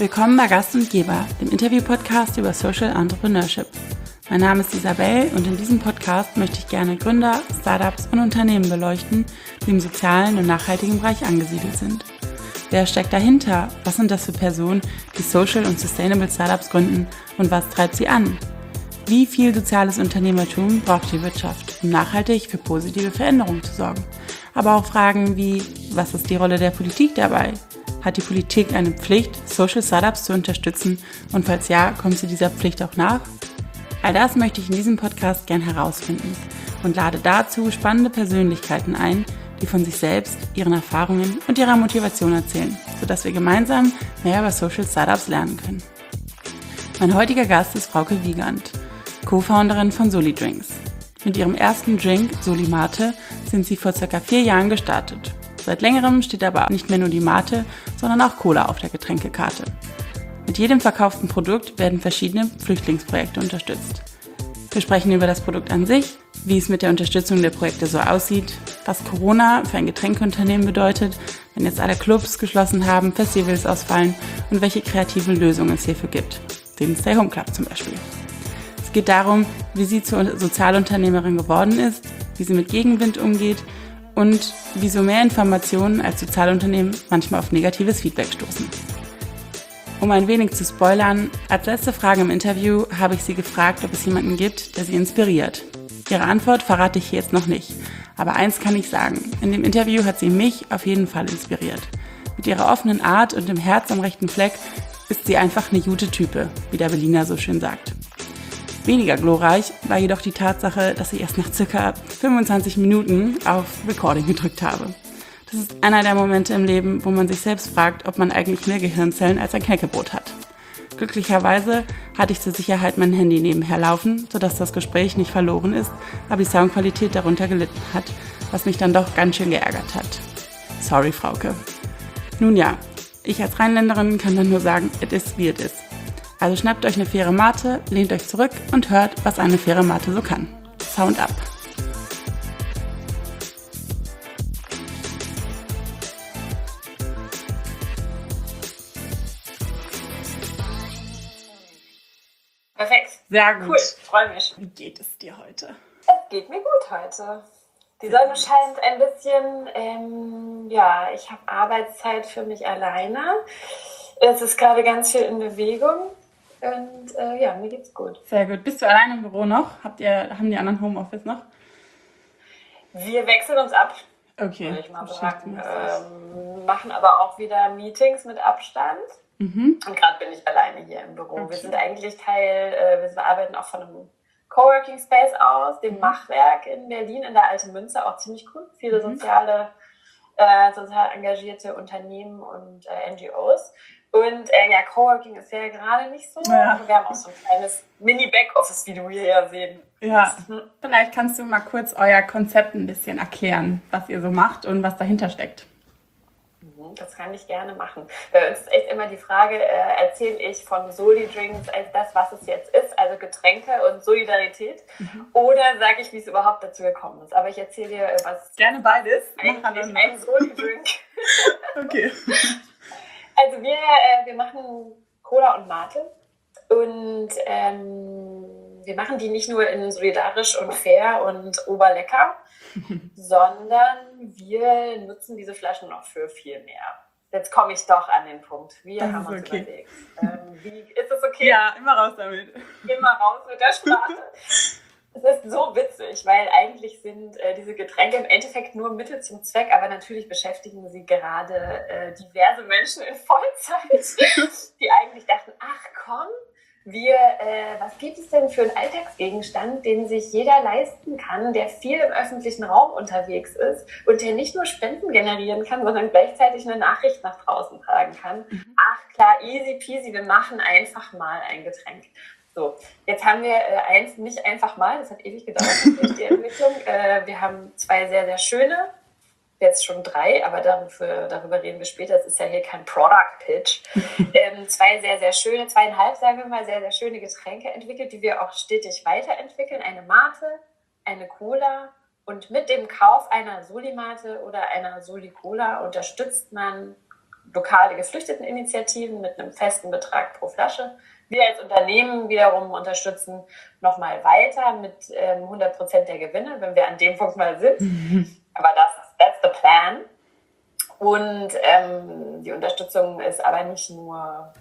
Willkommen bei Gast und Geber, dem Interview-Podcast über Social Entrepreneurship. Mein Name ist Isabel und in diesem Podcast möchte ich gerne Gründer, Startups und Unternehmen beleuchten, die im sozialen und nachhaltigen Bereich angesiedelt sind. Wer steckt dahinter? Was sind das für Personen, die Social und Sustainable Startups gründen und was treibt sie an? Wie viel soziales Unternehmertum braucht die Wirtschaft, um nachhaltig für positive Veränderungen zu sorgen? Aber auch Fragen wie, was ist die Rolle der Politik dabei? Hat die Politik eine Pflicht, Social Startups zu unterstützen? Und falls ja, kommt sie dieser Pflicht auch nach? All das möchte ich in diesem Podcast gern herausfinden und lade dazu spannende Persönlichkeiten ein, die von sich selbst, ihren Erfahrungen und ihrer Motivation erzählen, sodass wir gemeinsam mehr über Social Startups lernen können. Mein heutiger Gast ist Frauke Wiegand, Co-Founderin von Soli Drinks. Mit ihrem ersten Drink, Soli Mate, sind sie vor ca. 4 Jahren gestartet. Seit längerem steht aber nicht mehr nur die Mate, sondern auch Cola auf der Getränkekarte. Mit jedem verkauften Produkt werden verschiedene Flüchtlingsprojekte unterstützt. Wir sprechen über das Produkt an sich, wie es mit der Unterstützung der Projekte so aussieht, was Corona für ein Getränkeunternehmen bedeutet, wenn jetzt alle Clubs geschlossen haben, Festivals ausfallen und welche kreativen Lösungen es hierfür gibt, den Stay Home Club zum Beispiel. Es geht darum, wie sie zur Sozialunternehmerin geworden ist, wie sie mit Gegenwind umgeht und wieso mehr Informationen als Sozialunternehmen manchmal auf negatives Feedback stoßen. Um ein wenig zu spoilern, als letzte Frage im Interview habe ich sie gefragt, ob es jemanden gibt, der sie inspiriert. Ihre Antwort verrate ich hier jetzt noch nicht, aber eins kann ich sagen, in dem Interview hat sie mich auf jeden Fall inspiriert. Mit ihrer offenen Art und dem Herz am rechten Fleck ist sie einfach eine gute Type, wie der Berliner so schön sagt. Weniger glorreich war jedoch die Tatsache, dass ich erst nach ca. 25 Minuten auf Recording gedrückt habe. Das ist einer der Momente im Leben, wo man sich selbst fragt, ob man eigentlich mehr Gehirnzellen als ein Knäckebrot hat. Glücklicherweise hatte ich zur Sicherheit mein Handy nebenher laufen, sodass das Gespräch nicht verloren ist, aber die Soundqualität darunter gelitten hat, was mich dann doch ganz schön geärgert hat. Sorry, Frauke. Nun ja, ich als Rheinländerin kann dann nur sagen, it is wie it is. Also schnappt euch eine faire Mate, lehnt euch zurück und hört, was eine faire Mate so kann. Sound up! Perfekt. Sehr gut. Cool, freue mich. Wie geht es dir heute? Es geht mir gut heute. Die Sonne scheint ein bisschen, ich habe Arbeitszeit für mich alleine. Es ist gerade ganz viel in Bewegung und mir geht's gut. Sehr gut. Bist du allein im Büro noch? Haben die anderen Homeoffice noch? Wir wechseln uns ab, Okay. würde ich mal sagen. Machen aber auch wieder Meetings mit Abstand. Mhm. Und gerade bin ich alleine hier im Büro. Okay. Wir sind eigentlich wir arbeiten auch von einem Coworking Space aus, dem Machwerk in Berlin, in der Alten Münze, auch ziemlich cool. Viele sozial engagierte Unternehmen und NGOs. Und Coworking ist ja gerade nicht so. Ja. Aber wir haben auch so ein kleines Mini-Backoffice, wie du hier ja sehen. Ja, vielleicht kannst du mal kurz euer Konzept ein bisschen erklären, was ihr so macht und was dahinter steckt. Das kann ich gerne machen. Bei uns ist echt immer die Frage, erzähle ich von Soli Drinks als das, was es jetzt ist, also Getränke und Solidarität, oder sage ich, wie es überhaupt dazu gekommen ist. Aber ich erzähle dir, was Gerne beides. eigentlich ein Soli Drink. Okay. Also wir machen Cola und Mate und wir machen die nicht nur in solidarisch und fair und oberlecker, sondern wir nutzen diese Flaschen noch für viel mehr. Jetzt komme ich doch an den Punkt. Wir haben uns überlegt. Ist es okay? Ja, immer raus damit. Immer raus mit der Sprache. Es ist so witzig, weil eigentlich sind diese Getränke im Endeffekt nur Mittel zum Zweck, aber natürlich beschäftigen sie gerade diverse Menschen in Vollzeit, die eigentlich dachten, ach komm, was gibt es denn für einen Alltagsgegenstand, den sich jeder leisten kann, der viel im öffentlichen Raum unterwegs ist und der nicht nur Spenden generieren kann, sondern gleichzeitig eine Nachricht nach draußen tragen kann. Ach klar, easy peasy, wir machen einfach mal ein Getränk. So, jetzt haben wir nicht einfach mal, das hat ewig gedauert, die Entwicklung. Wir haben 2 sehr, sehr schöne, jetzt schon 3, aber darüber reden wir später, es ist ja hier kein Product Pitch. 2 sehr, sehr schöne, 2,5, sagen wir mal, sehr, sehr schöne Getränke entwickelt, die wir auch stetig weiterentwickeln. Eine Mate, eine Cola und mit dem Kauf einer Soli-Mate oder einer Soli-Cola unterstützt man lokale Geflüchteteninitiativen mit einem festen Betrag pro Flasche. Wir als Unternehmen wiederum unterstützen nochmal weiter mit 100% der Gewinne, wenn wir an dem Punkt mal sind. Aber that's the plan. Und die Unterstützung ist aber nicht nur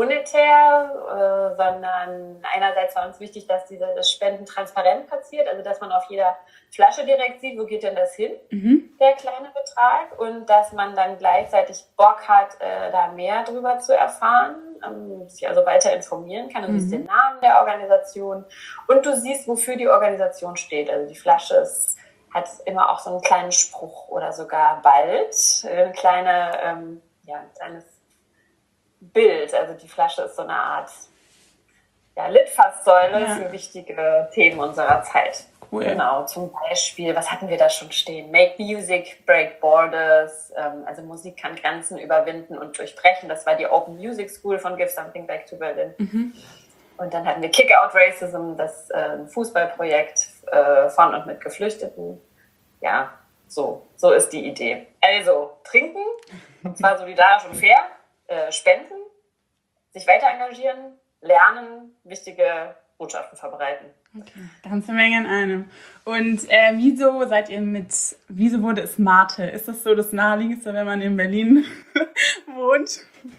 monetär, sondern einerseits war uns wichtig, dass das Spenden transparent passiert, also dass man auf jeder Flasche direkt sieht, wo geht denn das hin, der kleine Betrag, und dass man dann gleichzeitig Bock hat, da mehr drüber zu erfahren, sich also weiter informieren kann. Du siehst den Namen der Organisation und du siehst, wofür die Organisation steht. Also die Flasche hat immer auch so einen kleinen Spruch oder sogar bald ein kleines Bild. Also die Flasche ist so eine Art Litfaßsäule für wichtige Themen unserer Zeit. Cool. Genau, zum Beispiel, was hatten wir da schon stehen? Make Music, Break Borders, also Musik kann Grenzen überwinden und durchbrechen. Das war die Open Music School von Give Something Back to Berlin. Und dann hatten wir Kick Out Racism, das Fußballprojekt von und mit Geflüchteten. Ja, so ist die Idee. Also trinken, und zwar solidarisch und fair, spenden, sich weiter engagieren, lernen, wichtige Botschaften verbreiten. Okay, ganze Menge in einem. Und wieso wurde es Mate? Ist das so das Naheliegendste, wenn man in Berlin wohnt?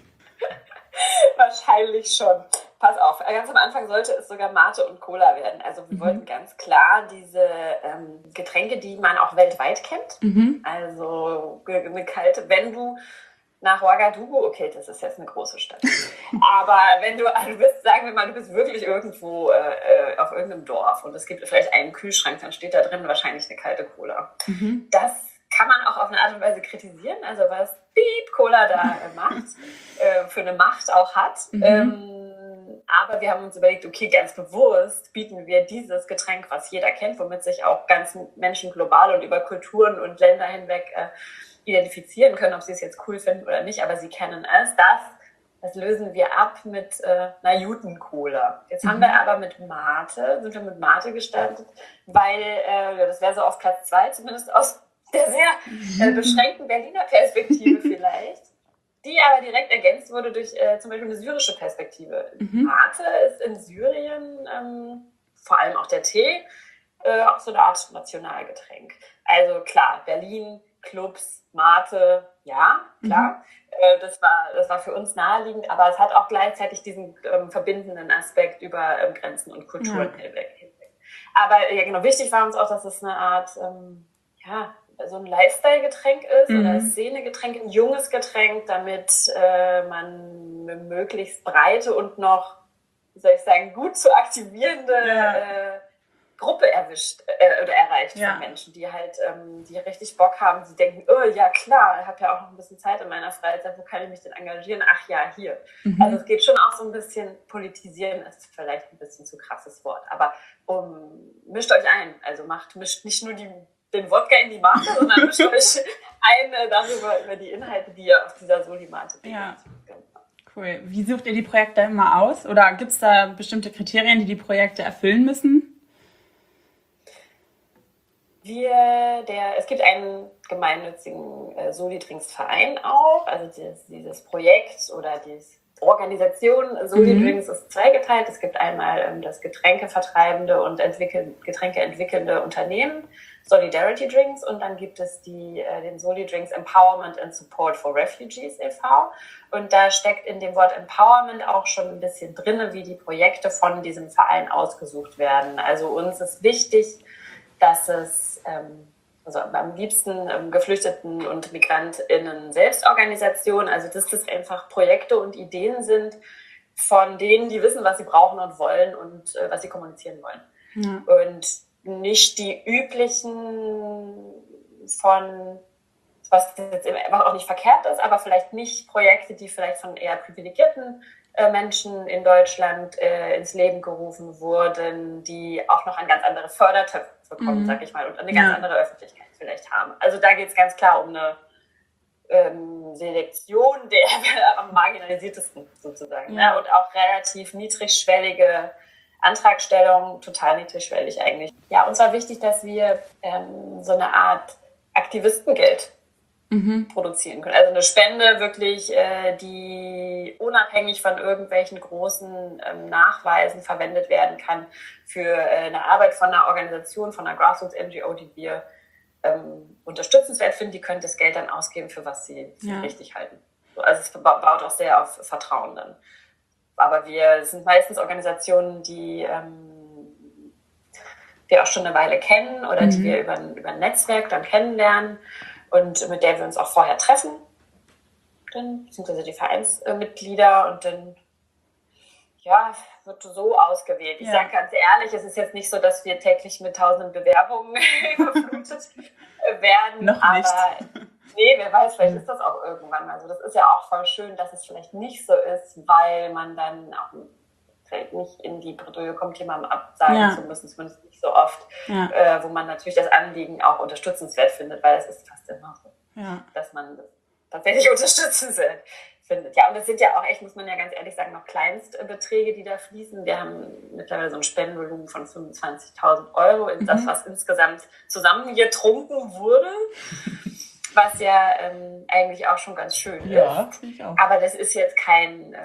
Wahrscheinlich schon. Pass auf, ganz am Anfang sollte es sogar Mate und Cola werden. Also wir wollten ganz klar diese Getränke, die man auch weltweit kennt. Also eine kalte, wenn du nach Ouagadougou, okay, das ist jetzt eine große Stadt. Aber wenn du bist, sagen wir mal, du bist wirklich irgendwo auf irgendeinem Dorf und es gibt vielleicht einen Kühlschrank, dann steht da drin wahrscheinlich eine kalte Cola. Das kann man auch auf eine Art und Weise kritisieren, also was Cola da macht, für eine Macht auch hat. Aber wir haben uns überlegt, okay, ganz bewusst bieten wir dieses Getränk, was jeder kennt, womit sich auch ganzen Menschen global und über Kulturen und Länder hinweg identifizieren können, ob sie es jetzt cool finden oder nicht, aber sie kennen es. Das lösen wir ab mit einer Juten-Cola. Jetzt haben wir aber sind wir mit Mate gestartet, weil das wäre so auf Platz 2, zumindest aus der sehr beschränkten Berliner Perspektive vielleicht, die aber direkt ergänzt wurde durch zum Beispiel eine syrische Perspektive. Mate ist in Syrien, vor allem auch der Tee, auch so eine Art Nationalgetränk. Also klar, Berlin, Clubs, Mate, ja, klar. Das war für uns naheliegend, aber es hat auch gleichzeitig diesen verbindenden Aspekt über Grenzen und Kulturen hinweg. Aber ja, genau, wichtig war uns auch, dass es eine Art, so ein Lifestyle-Getränk ist oder ein Szene-Getränk, ein junges Getränk, damit man eine möglichst breite und noch, wie soll ich sagen, gut zu aktivierende Gruppe erreicht von Menschen, die halt die richtig Bock haben, die denken, oh ja klar, ich habe ja auch noch ein bisschen Zeit in meiner Freizeit, wo kann ich mich denn engagieren? Ach ja, hier. Also es geht schon auch so ein bisschen, politisieren ist vielleicht ein bisschen zu krasses Wort, aber mischt euch ein, also mischt nicht nur den Wodka in die Mate, sondern mischt euch ein über die Inhalte, die ihr auf dieser Soli-Mate findet. Ja. Cool. Wie sucht ihr die Projekte immer aus? Oder gibt es da bestimmte Kriterien, die Projekte erfüllen müssen? Es gibt einen gemeinnützigen Soli-Drinks-Verein auch, also dieses Projekt oder die Organisation Soli-Drinks ist zweigeteilt. Es gibt einmal das Getränkevertreibende und Getränke entwickelnde Unternehmen, Solidarity Drinks, und dann gibt es den Soli-Drinks Empowerment and Support for Refugees e.V. Und da steckt in dem Wort Empowerment auch schon ein bisschen drin, wie die Projekte von diesem Verein ausgesucht werden. Also uns ist wichtig, dass es am liebsten Geflüchteten und MigrantInnen Selbstorganisationen, also dass das einfach Projekte und Ideen sind von denen, die wissen, was sie brauchen und wollen und was sie kommunizieren wollen. Ja. Und nicht die üblichen was jetzt einfach auch nicht verkehrt ist, aber vielleicht nicht Projekte, die vielleicht von eher privilegierten Menschen in Deutschland ins Leben gerufen wurden, die auch noch an ganz andere Fördertöpfe bekommen, sag ich mal, und eine ganz andere Öffentlichkeit vielleicht haben. Also da geht es ganz klar um eine Selektion der am marginalisiertesten sozusagen. Ja. Und auch relativ niedrigschwellige Antragstellung, total niedrigschwellig eigentlich. Ja, uns war wichtig, dass wir so eine Art Aktivistengeld produzieren können. Also eine Spende wirklich, die unabhängig von irgendwelchen großen Nachweisen verwendet werden kann für eine Arbeit von einer Organisation, von einer Grassroots-NGO, die wir unterstützenswert finden. Die können das Geld dann ausgeben, für was sie richtig halten. Also es baut auch sehr auf Vertrauen dann. Aber wir sind meistens Organisationen, die wir auch schon eine Weile kennen oder die wir über ein Netzwerk dann kennenlernen und mit der wir uns auch vorher treffen, dann, beziehungsweise die Vereinsmitglieder, und dann wird so ausgewählt. Ich sage ganz ehrlich, es ist jetzt nicht so, dass wir täglich mit tausenden Bewerbungen überflutet werden. Noch nicht. Aber nee, wer weiß, vielleicht ist das auch irgendwann mal so. Das ist ja auch voll schön, dass es vielleicht nicht so ist, weil man dann auch vielleicht nicht in die Bredouille kommt, jemandem absagen zu müssen, zumindest nicht so oft, wo man natürlich das Anliegen auch unterstützenswert findet, weil es ist fast immer so, dass man das tatsächlich unterstützenswert findet. Ja, und das sind ja auch echt, muss man ja ganz ehrlich sagen, noch Kleinstbeträge, die da fließen. Wir haben mittlerweile so ein Spendenvolumen von 25.000 Euro in das, was insgesamt zusammengetrunken wurde, was ja eigentlich auch schon ganz schön ist. Finde ich auch. Aber das ist jetzt kein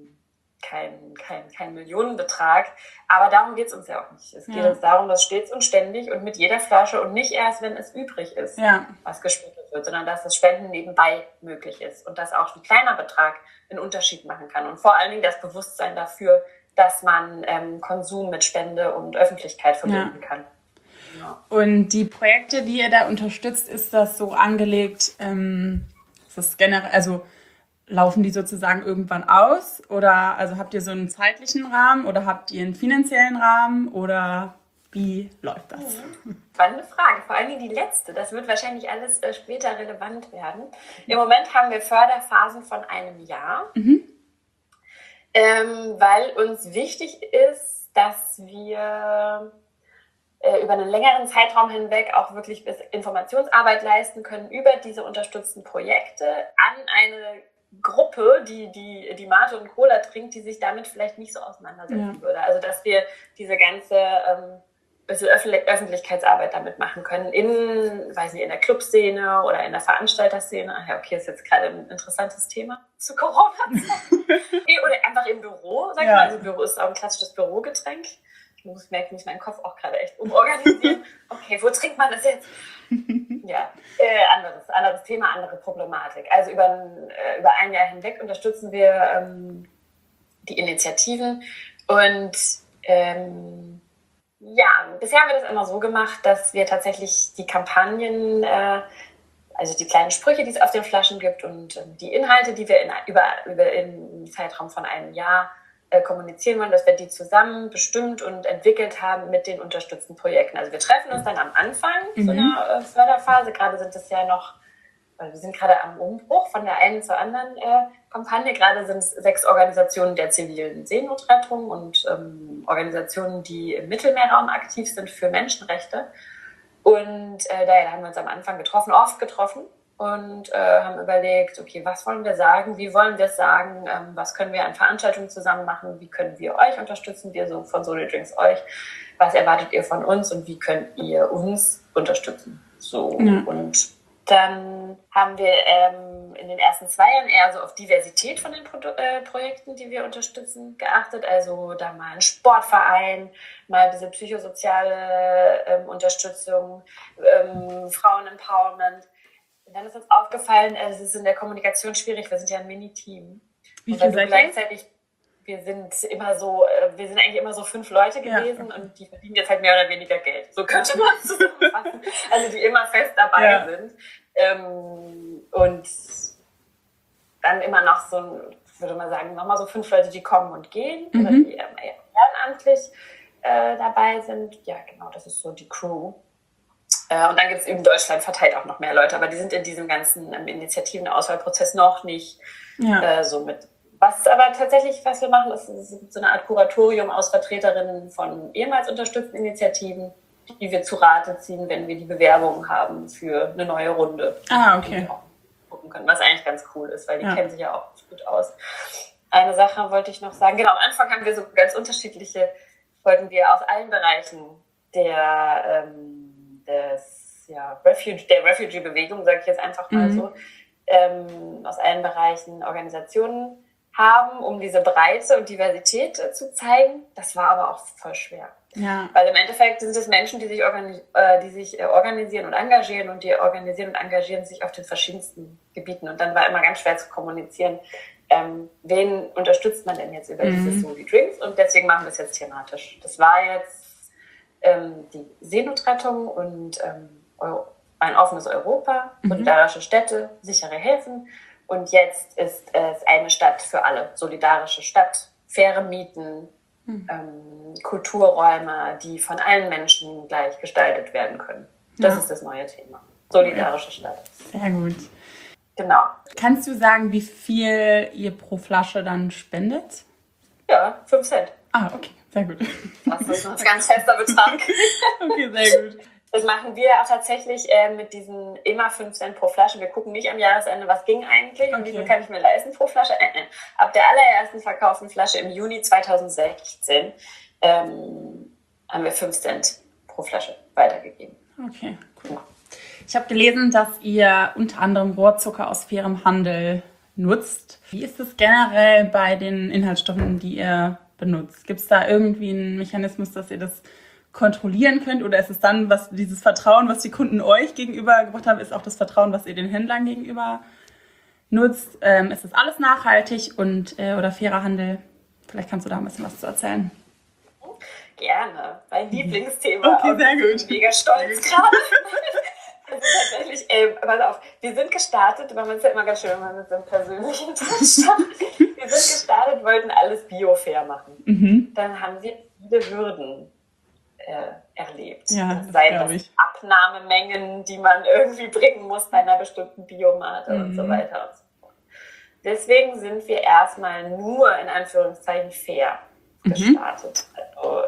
Millionenbetrag, aber darum geht es uns ja auch nicht. Es geht uns darum, dass stets und ständig und mit jeder Flasche und nicht erst, wenn es übrig ist, was gespendet wird, sondern dass das Spenden nebenbei möglich ist und dass auch ein kleiner Betrag einen Unterschied machen kann und vor allen Dingen das Bewusstsein dafür, dass man Konsum mit Spende und Öffentlichkeit verbinden kann. Ja. Und die Projekte, die ihr da unterstützt, ist das so angelegt, ist das generell, also laufen die sozusagen irgendwann aus? Oder also habt ihr so einen zeitlichen Rahmen oder habt ihr einen finanziellen Rahmen oder wie läuft das? Spannende Frage, vor allem die letzte. Das wird wahrscheinlich alles später relevant werden. Im Moment haben wir Förderphasen von einem Jahr, weil uns wichtig ist, dass wir über einen längeren Zeitraum hinweg auch wirklich Informationsarbeit leisten können über diese unterstützten Projekte an eine Gruppe, die Mate und Cola trinkt, die sich damit vielleicht nicht so auseinandersetzen würde. Also dass wir diese ganze Öffentlichkeitsarbeit damit machen können, in der Clubszene oder in der Veranstalterszene. Ach ja, okay, ist jetzt gerade ein interessantes Thema zu Corona-Zeiten. Oder einfach im Büro, sag ich mal. Also Büro ist auch ein klassisches Bürogetränk. Ich muss meinen Kopf auch gerade echt umorganisieren. Okay, wo trinkt man das jetzt? Anderes Thema, andere Problematik. Also über ein Jahr hinweg unterstützen wir die Initiativen und bisher haben wir das immer so gemacht, dass wir tatsächlich die Kampagnen, also die kleinen Sprüche, die es auf den Flaschen gibt und die Inhalte, die wir über einen Zeitraum von einem Jahr kommunizieren wollen, dass wir die zusammen bestimmt und entwickelt haben mit den unterstützten Projekten. Also wir treffen uns dann am Anfang so einer Förderphase. Gerade sind es ja noch, wir sind gerade am Umbruch von der einen zur anderen Kampagne. Gerade sind es 6 Organisationen der zivilen Seenotrettung und Organisationen, die im Mittelmeerraum aktiv sind für Menschenrechte. Und da haben wir uns am Anfang oft getroffen und haben überlegt, okay, was wollen wir sagen, wie wollen wir es sagen, was können wir an Veranstaltungen zusammen machen, wie können wir euch unterstützen, wir so von Soli Drinks euch, was erwartet ihr von uns und wie könnt ihr uns unterstützen. Und dann haben wir in den ersten 2 Jahren eher so auf Diversität von den Projekten, die wir unterstützen, geachtet. Also da mal ein Sportverein, mal diese psychosoziale Unterstützung, Frauen-Empowerment. Und dann ist uns aufgefallen, es ist in der Kommunikation schwierig, wir sind ja ein Mini-Team. Wie viel seid ihr? Wir sind eigentlich immer so 5 Leute gewesen und die verdienen jetzt halt mehr oder weniger Geld. So könnte man es zusammenfassen. Also die immer fest dabei sind. Und dann immer noch so, würde man sagen, nochmal so 5 Leute, die kommen und gehen oder die ehrenamtlich dabei sind. Ja, genau, das ist so die Crew. Und dann gibt es in Deutschland verteilt auch noch mehr Leute, aber die sind in diesem ganzen Initiativen-Auswahlprozess noch nicht so mit. Was wir machen, ist so eine Art Kuratorium aus Vertreterinnen von ehemals unterstützten Initiativen, die wir zu Rate ziehen, wenn wir die Bewerbungen haben für eine neue Runde. Okay. Die auch gucken können, was eigentlich ganz cool ist, weil die kennen sich ja auch gut aus. Eine Sache wollte ich noch sagen. Genau, am Anfang haben wir so ganz wollten wir aus allen Bereichen des der Refugee-Bewegung, sage ich jetzt einfach mal so, aus allen Bereichen Organisationen haben, um diese Breite und Diversität zu zeigen. Das war aber auch voll schwer. Ja. Weil im Endeffekt sind es Menschen, die sich organisieren und engagieren, und die organisieren und engagieren sich auf den verschiedensten Gebieten. Und dann war immer ganz schwer zu kommunizieren, wen unterstützt man denn jetzt über diese Soli Drinks, und deswegen machen wir es jetzt thematisch. Das war jetzt die Seenotrettung und ein offenes Europa, solidarische Städte, sichere Häfen, und jetzt ist es eine Stadt für alle, solidarische Stadt, faire Mieten, Kulturräume, die von allen Menschen gleich gestaltet werden können. Das ist das neue Thema. Solidarische Stadt. Sehr gut. Genau. Kannst du sagen, wie viel ihr pro Flasche dann spendet? Ja, 5 Cent. Ah, okay, sehr gut. Das ist ein ganz fester Betrag. Okay, sehr gut. Das machen wir auch tatsächlich mit diesen immer 5 Cent pro Flasche. Wir gucken nicht am Jahresende, was ging eigentlich und wie viel kann ich mir leisten pro Flasche. Ab der allerersten verkauften Flasche im Juni 2016 haben wir 5 Cent pro Flasche weitergegeben. Okay, cool. Ich habe gelesen, dass ihr unter anderem Rohrzucker aus fairem Handel nutzt. Wie ist es generell bei den Inhaltsstoffen, die ihr benutzt? Gibt es da irgendwie einen Mechanismus, dass ihr das kontrollieren könnt, oder ist es dann dieses Vertrauen, was die Kunden euch gegenüber gebracht haben, ist auch das Vertrauen, was ihr den Händlern gegenüber nutzt? Ist das alles nachhaltig oder fairer Handel? Vielleicht kannst du da ein bisschen was zu erzählen. Gerne. Mein Lieblingsthema. Okay, sehr gut. Ich bin mega stolz gerade. Das ist tatsächlich, pass auf, wir sind gestartet, weil man es ja immer ganz schön, wenn man mit so einem persönlichen Touch startet. Wir sind gestartet, wollten alles bio-fair machen. Dann haben wir viele Hürden erlebt. Ja, Sei das Abnahmemengen, die man irgendwie bringen muss bei einer bestimmten Biomate und so weiter und so fort. Deswegen sind wir erstmal nur in Anführungszeichen fair gestartet. Also,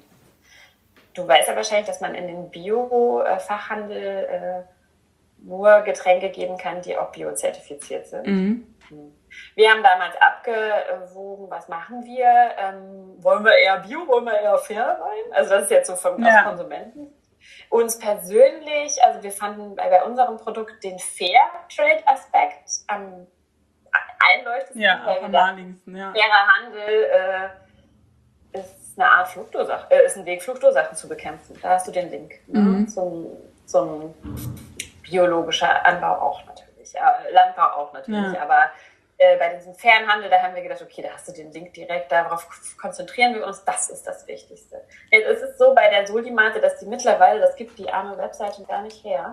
du weißt ja wahrscheinlich, dass man in den Bio-Fachhandel nur Getränke geben kann, die auch biozertifiziert sind. Wir haben damals abgewogen, was machen wir? Wollen wir eher Bio, wollen wir eher fair sein? Also das ist jetzt so aus Konsumenten. Uns persönlich, also wir fanden bei unserem Produkt den Fair-Trade-Aspekt am einleuchtendsten. Ja, am naheliegendsten, ja. Fairer Handel ist eine Art Fluchtursache, ist ein Weg, Fluchtursachen zu bekämpfen. Da hast du den Link. Ne? Zum biologischer Anbau auch natürlich, Landbau auch natürlich, aber bei diesem fairen Handel, da haben wir gedacht, okay, da hast du den Link direkt, darauf konzentrieren wir uns, das ist das Wichtigste. Jetzt ist es so bei der Solimate, dass die mittlerweile, das gibt die arme Webseite gar nicht her,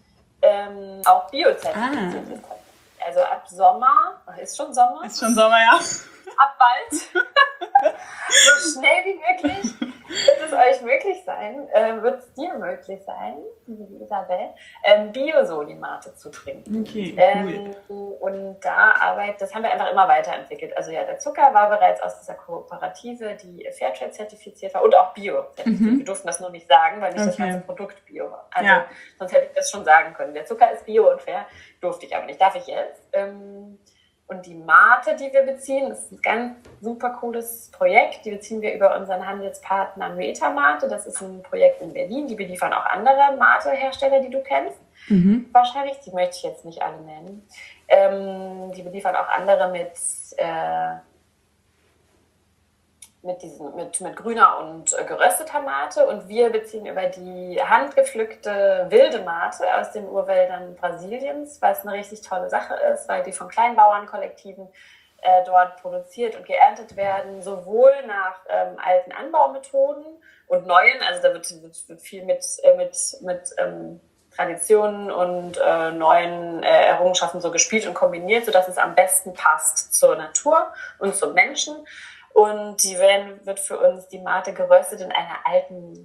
auch biozertifiziert ist. Also ab Sommer, ist schon Sommer? Ist schon Sommer, ja. Ab bald, so schnell wie möglich, wird es euch möglich sein, wird es dir möglich sein, liebe Isabel, Bio-Solimate zu trinken. Okay, cool. Und das haben wir einfach immer weiterentwickelt. Also ja, der Zucker war bereits aus dieser Kooperative, die Fairtrade zertifiziert war und auch Bio zertifiziert. Wir durften das nur nicht sagen, weil nicht das ganze Produkt Bio war. Also sonst hätte ich das schon sagen können. Der Zucker ist Bio und fair, durfte ich aber nicht. Darf ich jetzt? Und die Mate, die wir beziehen, ist ein ganz super cooles Projekt. Die beziehen wir über unseren Handelspartner Metamate. Das ist ein Projekt in Berlin. Die beliefern auch andere Mate-Hersteller, die du kennst. Wahrscheinlich, die möchte ich jetzt nicht alle nennen. Die beliefern auch andere mit grüner und gerösteter Mate, und wir beziehen über die handgepflückte wilde Mate aus den Urwäldern Brasiliens, was eine richtig tolle Sache ist, weil die von Kleinbauernkollektiven dort produziert und geerntet werden, sowohl nach alten Anbaumethoden und neuen, also da wird viel mit Traditionen und neuen Errungenschaften so gespielt und kombiniert, sodass es am besten passt zur Natur und zum Menschen. Und wird für uns die Mate geröstet in einer alten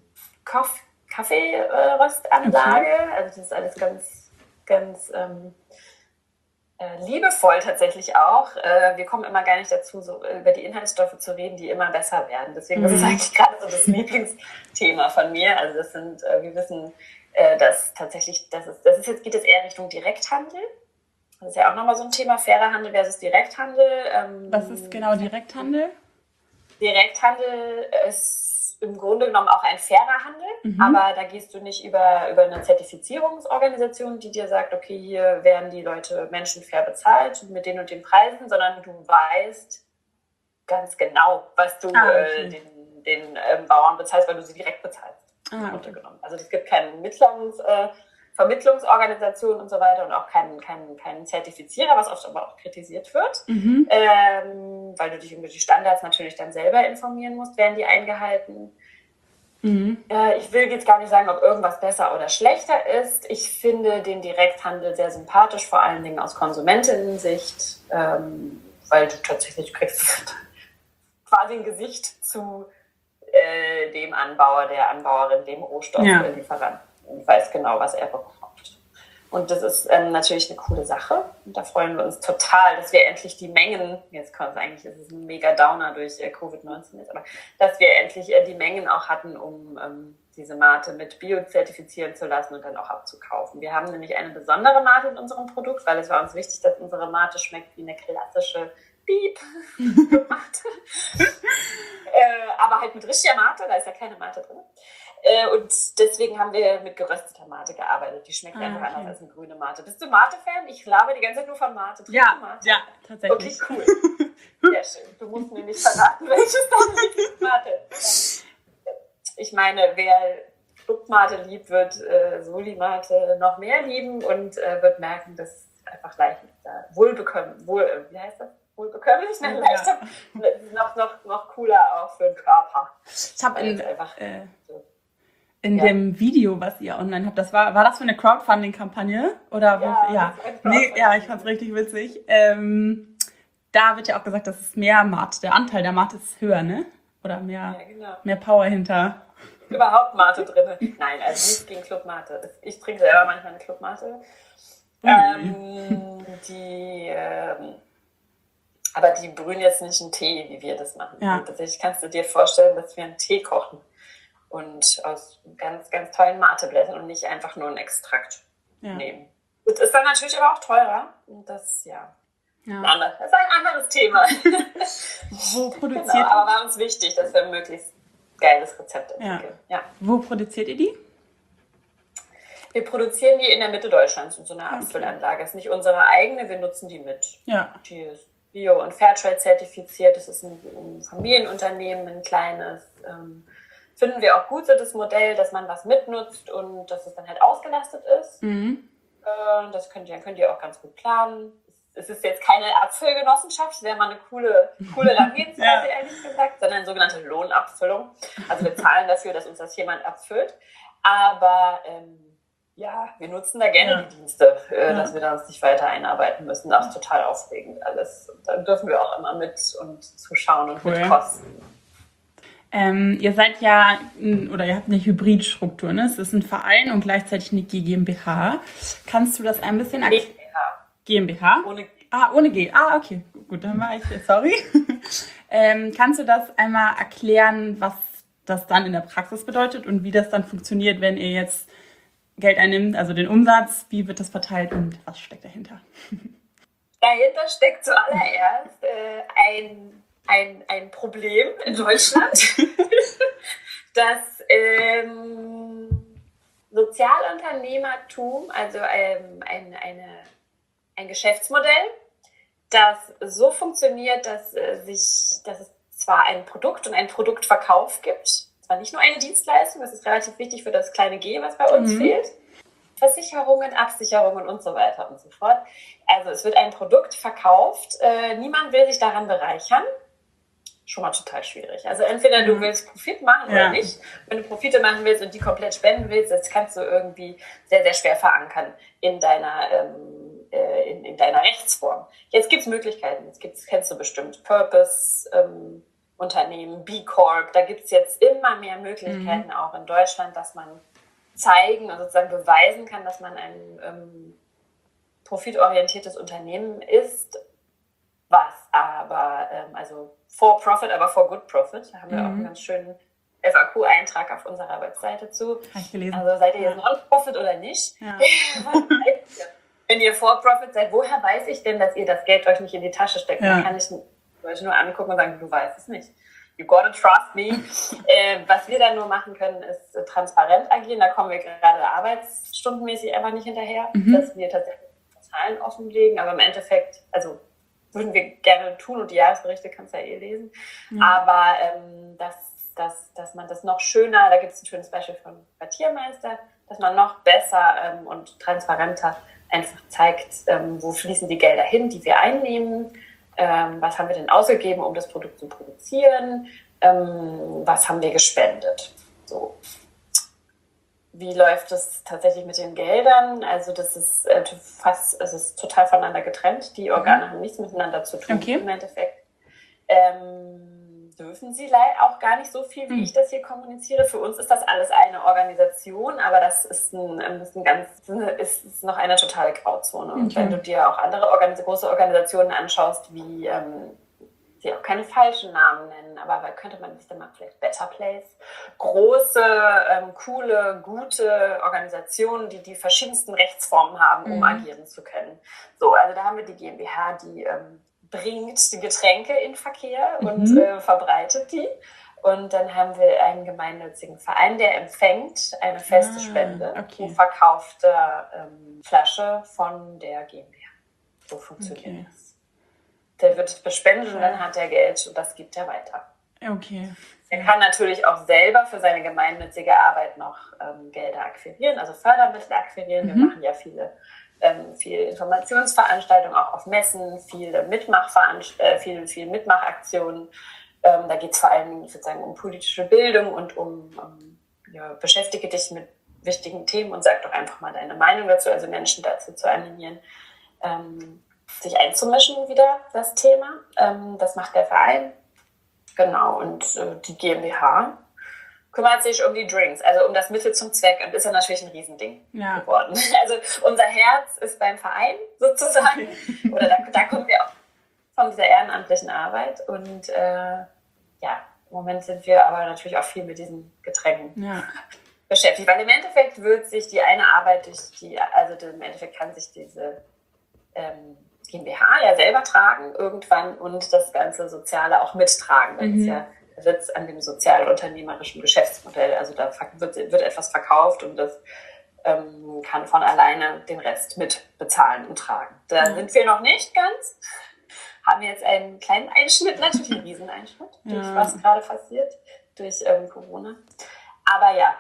Kaffeeröstanlage. Also das ist alles ganz, ganz liebevoll tatsächlich auch. Wir kommen immer gar nicht dazu, so über die Inhaltsstoffe zu reden, die immer besser werden. Deswegen ist es eigentlich gerade so das Lieblingsthema von mir. Also das sind, wir wissen, dass tatsächlich, geht jetzt eher Richtung Direkthandel. Das ist ja auch nochmal so ein Thema, fairer Handel versus Direkthandel. Was ist genau Direkthandel? Direkthandel ist ist im Grunde genommen auch ein fairer Handel, aber da gehst du nicht über eine Zertifizierungsorganisation, die dir sagt, okay, hier werden die Menschen fair bezahlt mit den und den Preisen, sondern du weißt ganz genau, was du den Bauern bezahlst, weil du sie direkt bezahlst. Okay. Also es gibt keine Vermittlungsorganisation und so weiter und auch keinen Zertifizierer, was oft aber auch kritisiert wird, weil du dich über die Standards natürlich dann selber informieren musst, werden die eingehalten. Ich will jetzt gar nicht sagen, ob irgendwas besser oder schlechter ist. Ich finde den Direkthandel sehr sympathisch, vor allen Dingen aus Konsumentinnen-Sicht, weil du tatsächlich kriegst quasi ein Gesicht zu dem Anbauer, der Anbauerin, dem Rohstofflieferanten. Und weiß genau, was er bekommt. Und das ist natürlich eine coole Sache. Und da freuen wir uns total, dass wir endlich die Mengen, jetzt kommt es eigentlich, ist es ein mega Downer durch Covid-19 jetzt, aber dass wir endlich die Mengen auch hatten, um diese Mate mit Bio zertifizieren zu lassen und dann auch abzukaufen. Wir haben nämlich eine besondere Mate in unserem Produkt, weil es war uns wichtig, dass unsere Mate schmeckt wie eine klassische Mate. Aber halt mit richtiger Mate, da ist ja keine Mate drin. Und deswegen haben wir mit gerösteter Mate gearbeitet. Die schmeckt einfach anders als eine grüne Mate. Bist du Mate-Fan? Ich laber die ganze Zeit nur von Mate. Mate? Ja, tatsächlich. Okay, cool. Sehr schön. Du musst mir nicht verraten, welches deine Lieblingsmate ist. Ich meine, wer Clubmate liebt, wird Soli-Mate noch mehr lieben und wird merken, dass einfach leichter, wie heißt das? Wohlbekömmlich, leichter, noch cooler auch für den Körper. Ich habe in dem Video, was ihr online habt, das war das für eine Crowdfunding-Kampagne? Oder ich fand's richtig witzig. Da wird ja auch gesagt, dass es mehr Mate, der Anteil der Mate ist höher, ne? Oder mehr Power hinter. Überhaupt Mate drin. Nein, also nichts gegen Clubmate. Ich trinke selber manchmal eine Clubmate. Aber die brühen jetzt nicht einen Tee, wie wir das machen. Ja. Tatsächlich kannst du dir vorstellen, dass wir einen Tee kochen und aus ganz, ganz tollen Mateblättern und nicht einfach nur einen Extrakt nehmen. Das ist dann natürlich aber auch teurer. Und das, das ist ein anderes Thema. Wo produziert ihr? Aber war uns wichtig, dass wir ein möglichst geiles Rezept entwickeln. Ja. Wo produziert ihr die? Wir produzieren die in der Mitte Deutschlands in so einer Abfüllanlage. Das ist nicht unsere eigene, wir nutzen die mit. Ja. Die ist Bio- und Fairtrade zertifiziert. Das ist ein Familienunternehmen, ein kleines. Finden wir auch gut so das Modell, dass man was mitnutzt und dass es dann halt ausgelastet ist. Das könnt ihr auch ganz gut planen. Es ist jetzt keine Abfüllgenossenschaft, das wäre mal eine coole Herangehensweise, ehrlich gesagt, sondern eine sogenannte Lohnabfüllung. Also wir zahlen dafür, dass uns das jemand abfüllt. Aber wir nutzen da gerne die Dienste, dass wir da uns nicht weiter einarbeiten müssen. Das ist total aufregend alles. Und da dürfen wir auch immer mit und zuschauen und mitkosten. Ihr seid ihr habt eine Hybridstruktur, ne? Es ist ein Verein und gleichzeitig eine GmbH. Kannst du das ein bisschen erklären? GmbH? Ohne G. Ohne G. Okay. Gut, dann war ich sorry. Kannst du das einmal erklären, was das dann in der Praxis bedeutet und wie das dann funktioniert, wenn ihr jetzt Geld einnimmt, also den Umsatz, wie wird das verteilt und was steckt dahinter? Dahinter steckt zuallererst ein Problem in Deutschland, dass Sozialunternehmertum, also ein Geschäftsmodell, das so funktioniert, dass es zwar ein Produkt und einen Produktverkauf gibt, zwar nicht nur eine Dienstleistung, das ist relativ wichtig für das kleine G, was bei uns fehlt, Versicherungen, Absicherungen und so weiter und so fort. Also es wird ein Produkt verkauft, niemand will sich daran bereichern. Schon mal total schwierig. Also entweder du willst Profit machen oder nicht. Wenn du Profite machen willst und die komplett spenden willst, das kannst du irgendwie sehr, sehr schwer verankern in deiner Rechtsform. Jetzt gibt es Möglichkeiten. Kennst du bestimmt Purpose, Unternehmen, B Corp. Da gibt es jetzt immer mehr Möglichkeiten auch in Deutschland, dass man zeigen und sozusagen beweisen kann, dass man ein profitorientiertes Unternehmen ist, was aber, also for profit, aber for good profit. Da haben wir auch einen ganz schönen FAQ-Eintrag auf unserer Webseite zu. Habe ich gelesen. Also seid ihr jetzt non-profit oder nicht? Ja. Wenn ihr for profit seid, woher weiß ich denn, dass ihr das Geld euch nicht in die Tasche steckt? Ja. Dann kann ich euch nur angucken und sagen, du weißt es nicht. You gotta trust me. Was wir dann nur machen können, ist transparent agieren. Da kommen wir gerade arbeitsstundenmäßig einfach nicht hinterher, dass wir tatsächlich Zahlen offenlegen. Aber im Endeffekt, also würden wir gerne tun und die Jahresberichte kannst du ja eh lesen. Aber dass man das noch schöner, da gibt es ein schönes Beispiel von Quartiermeister, dass man noch besser und transparenter einfach zeigt, wo fließen die Gelder hin, die wir einnehmen, was haben wir denn ausgegeben, um das Produkt zu produzieren, was haben wir gespendet. So. Wie läuft es tatsächlich mit den Geldern? Also das ist es ist total voneinander getrennt. Die Organe haben nichts miteinander zu tun im Endeffekt. Dürfen sie auch gar nicht so viel, wie ich das hier kommuniziere. Für uns ist das alles eine Organisation, aber das ist ist noch eine totale Grauzone. Und wenn du dir auch andere große Organisationen anschaust, wie die auch keine falschen Namen nennen, aber könnte man nicht mal vielleicht Better Place, große, coole, gute Organisationen, die verschiedensten Rechtsformen haben, um agieren zu können. So, also da haben wir die GmbH, die bringt die Getränke in Verkehr und verbreitet die. Und dann haben wir einen gemeinnützigen Verein, der empfängt eine feste Spende pro verkaufte Flasche von der GmbH. So funktioniert das. Der wird bespendet und dann hat er Geld und das gibt er weiter. Okay. Er kann natürlich auch selber für seine gemeinnützige Arbeit noch Gelder akquirieren, also Fördermittel akquirieren. Wir machen ja viele Informationsveranstaltungen, auch auf Messen, viele Mitmachaktionen. Da geht es vor allem, ich würde sagen, um politische Bildung und beschäftige dich mit wichtigen Themen und sag doch einfach mal deine Meinung dazu, also Menschen dazu zu animieren, sich einzumischen wieder, das Thema. Das macht der Verein. Genau, und die GmbH kümmert sich um die Drinks, also um das Mittel zum Zweck und ist ja natürlich ein Riesending geworden. Also unser Herz ist beim Verein sozusagen oder da kommen wir auch von dieser ehrenamtlichen Arbeit und im Moment sind wir aber natürlich auch viel mit diesen Getränken beschäftigt, weil im Endeffekt wird sich die eine Arbeit im Endeffekt kann sich diese GmbH ja selber tragen irgendwann und das ganze Soziale auch mittragen, weil es ja sitzt an dem sozialunternehmerischen Geschäftsmodell. Also da wird etwas verkauft und das kann von alleine den Rest mit bezahlen und tragen. Da sind wir noch nicht ganz. Haben wir jetzt einen kleinen Einschnitt, natürlich einen Rieseneinschnitt, durch was gerade passiert, durch Corona. Aber ja.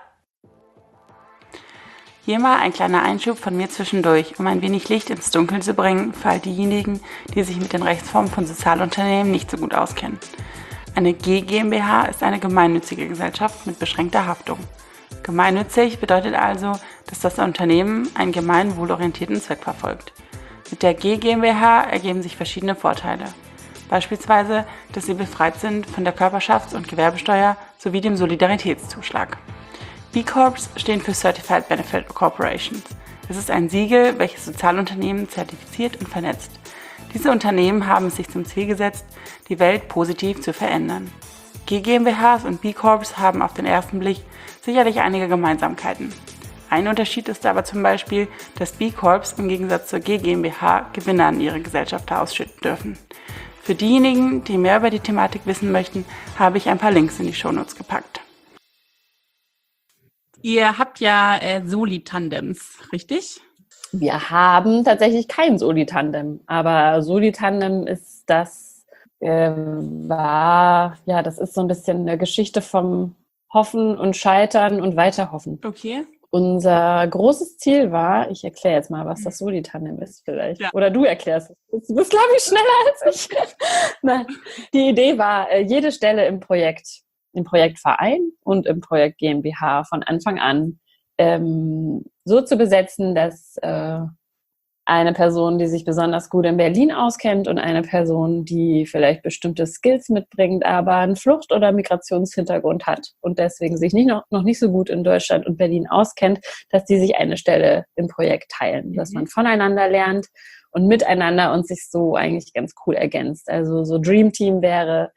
Hier mal ein kleiner Einschub von mir zwischendurch, um ein wenig Licht ins Dunkeln zu bringen für all diejenigen, die sich mit den Rechtsformen von Sozialunternehmen nicht so gut auskennen. Eine GmbH ist eine gemeinnützige Gesellschaft mit beschränkter Haftung. Gemeinnützig bedeutet also, dass das Unternehmen einen gemeinwohlorientierten Zweck verfolgt. Mit der GmbH ergeben sich verschiedene Vorteile. Beispielsweise, dass sie befreit sind von der Körperschafts- und Gewerbesteuer sowie dem Solidaritätszuschlag. B-Corps stehen für Certified Benefit Corporations. Es ist ein Siegel, welches Sozialunternehmen zertifiziert und vernetzt. Diese Unternehmen haben es sich zum Ziel gesetzt, die Welt positiv zu verändern. GmbHs und B-Corps haben auf den ersten Blick sicherlich einige Gemeinsamkeiten. Ein Unterschied ist aber zum Beispiel, dass B-Corps im Gegensatz zur GmbH Gewinne an ihre Gesellschafter ausschütten dürfen. Für diejenigen, die mehr über die Thematik wissen möchten, habe ich ein paar Links in die Shownotes gepackt. Ihr habt ja Soli-Tandems, richtig? Wir haben tatsächlich kein Soli-Tandem, aber Soli-Tandem ist das ist so ein bisschen eine Geschichte vom Hoffen und Scheitern und Weiterhoffen. Okay. Unser großes Ziel war, ich erkläre jetzt mal, was das Soli-Tandem ist vielleicht. Ja. Oder du erklärst es. Du bist, glaube ich, schneller als ich. Nein. Die Idee war, jede Stelle im Projektverein und im Projekt GmbH von Anfang an so zu besetzen, dass eine Person, die sich besonders gut in Berlin auskennt und eine Person, die vielleicht bestimmte Skills mitbringt, aber einen Flucht- oder Migrationshintergrund hat und deswegen sich noch nicht so gut in Deutschland und Berlin auskennt, dass die sich eine Stelle im Projekt teilen, dass man voneinander lernt und miteinander und sich so eigentlich ganz cool ergänzt. Also so Dream Team wäre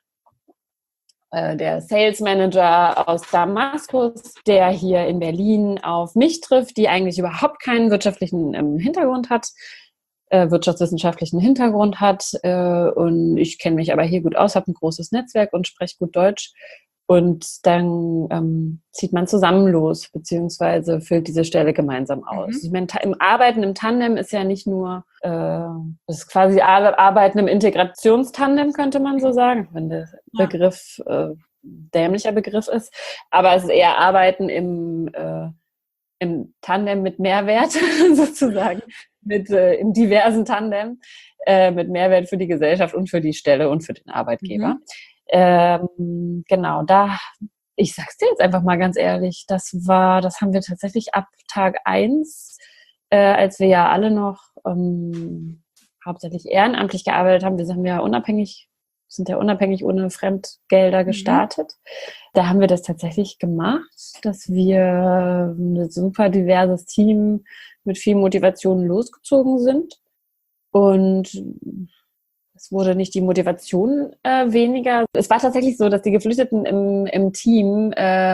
der Sales Manager aus Damaskus, der hier in Berlin auf mich trifft, die eigentlich überhaupt keinen wirtschaftlichen Hintergrund hat. wirtschaftswissenschaftlichen Hintergrund hat und ich kenne mich aber hier gut aus, habe ein großes Netzwerk und spreche gut Deutsch. Und dann zieht man zusammen los, beziehungsweise füllt diese Stelle gemeinsam aus. Ich meine, im Arbeiten im Tandem ist ja nicht nur, das ist quasi Arbeiten im Integrationstandem, könnte man so sagen, wenn der Begriff dämlicher Begriff ist. Aber es ist eher Arbeiten im Tandem mit Mehrwert, sozusagen, im diversen Tandem, mit Mehrwert für die Gesellschaft und für die Stelle und für den Arbeitgeber. Genau, ich sag's dir jetzt einfach mal ganz ehrlich, das haben wir tatsächlich ab Tag 1, als wir ja alle noch hauptsächlich ehrenamtlich gearbeitet haben. Wir sind ja unabhängig ohne Fremdgelder gestartet. Da haben wir das tatsächlich gemacht, dass wir ein super diverses Team mit viel Motivation losgezogen sind. Und es wurde nicht die Motivation weniger. Es war tatsächlich so, dass die Geflüchteten im Team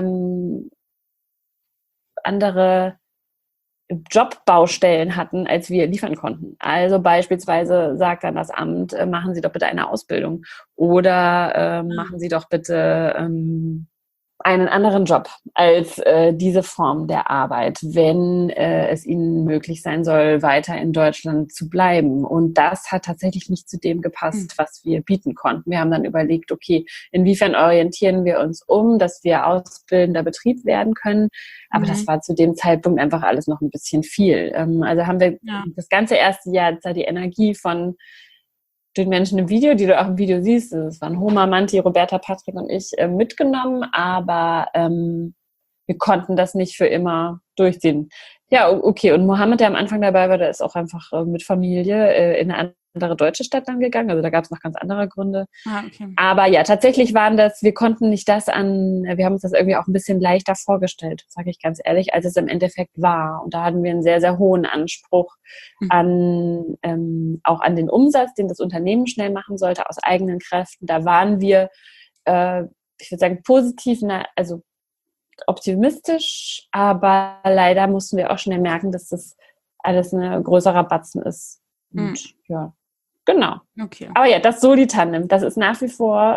andere Jobbaustellen hatten, als wir liefern konnten. Also beispielsweise sagt dann das Amt, machen Sie doch bitte eine Ausbildung oder machen Sie doch bitte einen anderen Job als diese Form der Arbeit, wenn es ihnen möglich sein soll, weiter in Deutschland zu bleiben. Und das hat tatsächlich nicht zu dem gepasst, was wir bieten konnten. Wir haben dann überlegt, okay, inwiefern orientieren wir uns dass wir ausbildender Betrieb werden können. Aber das war zu dem Zeitpunkt einfach alles noch ein bisschen viel. Also haben wir das ganze erste Jahr die Energie von den Menschen im Video, die du auch im Video siehst, das waren Homa, Manti, Roberta, Patrick und ich, mitgenommen, aber wir konnten das nicht für immer durchziehen. Ja, okay, und Mohammed, der am Anfang dabei war, der ist auch einfach mit Familie in eine andere deutsche Stadt dann gegangen, also da gab es noch ganz andere Gründe. Okay. Aber ja, tatsächlich wir konnten nicht wir haben uns das irgendwie auch ein bisschen leichter vorgestellt, sage ich ganz ehrlich, als es im Endeffekt war. Und da hatten wir einen sehr, sehr hohen Anspruch auch an den Umsatz, den das Unternehmen schnell machen sollte, aus eigenen Kräften. Da waren wir, ich würde sagen, positiv, also optimistisch, aber leider mussten wir auch schnell merken, dass das alles ein größerer Batzen ist. Und ja, genau. Okay. Aber ja, das Soli-Tandem, das ist nach wie vor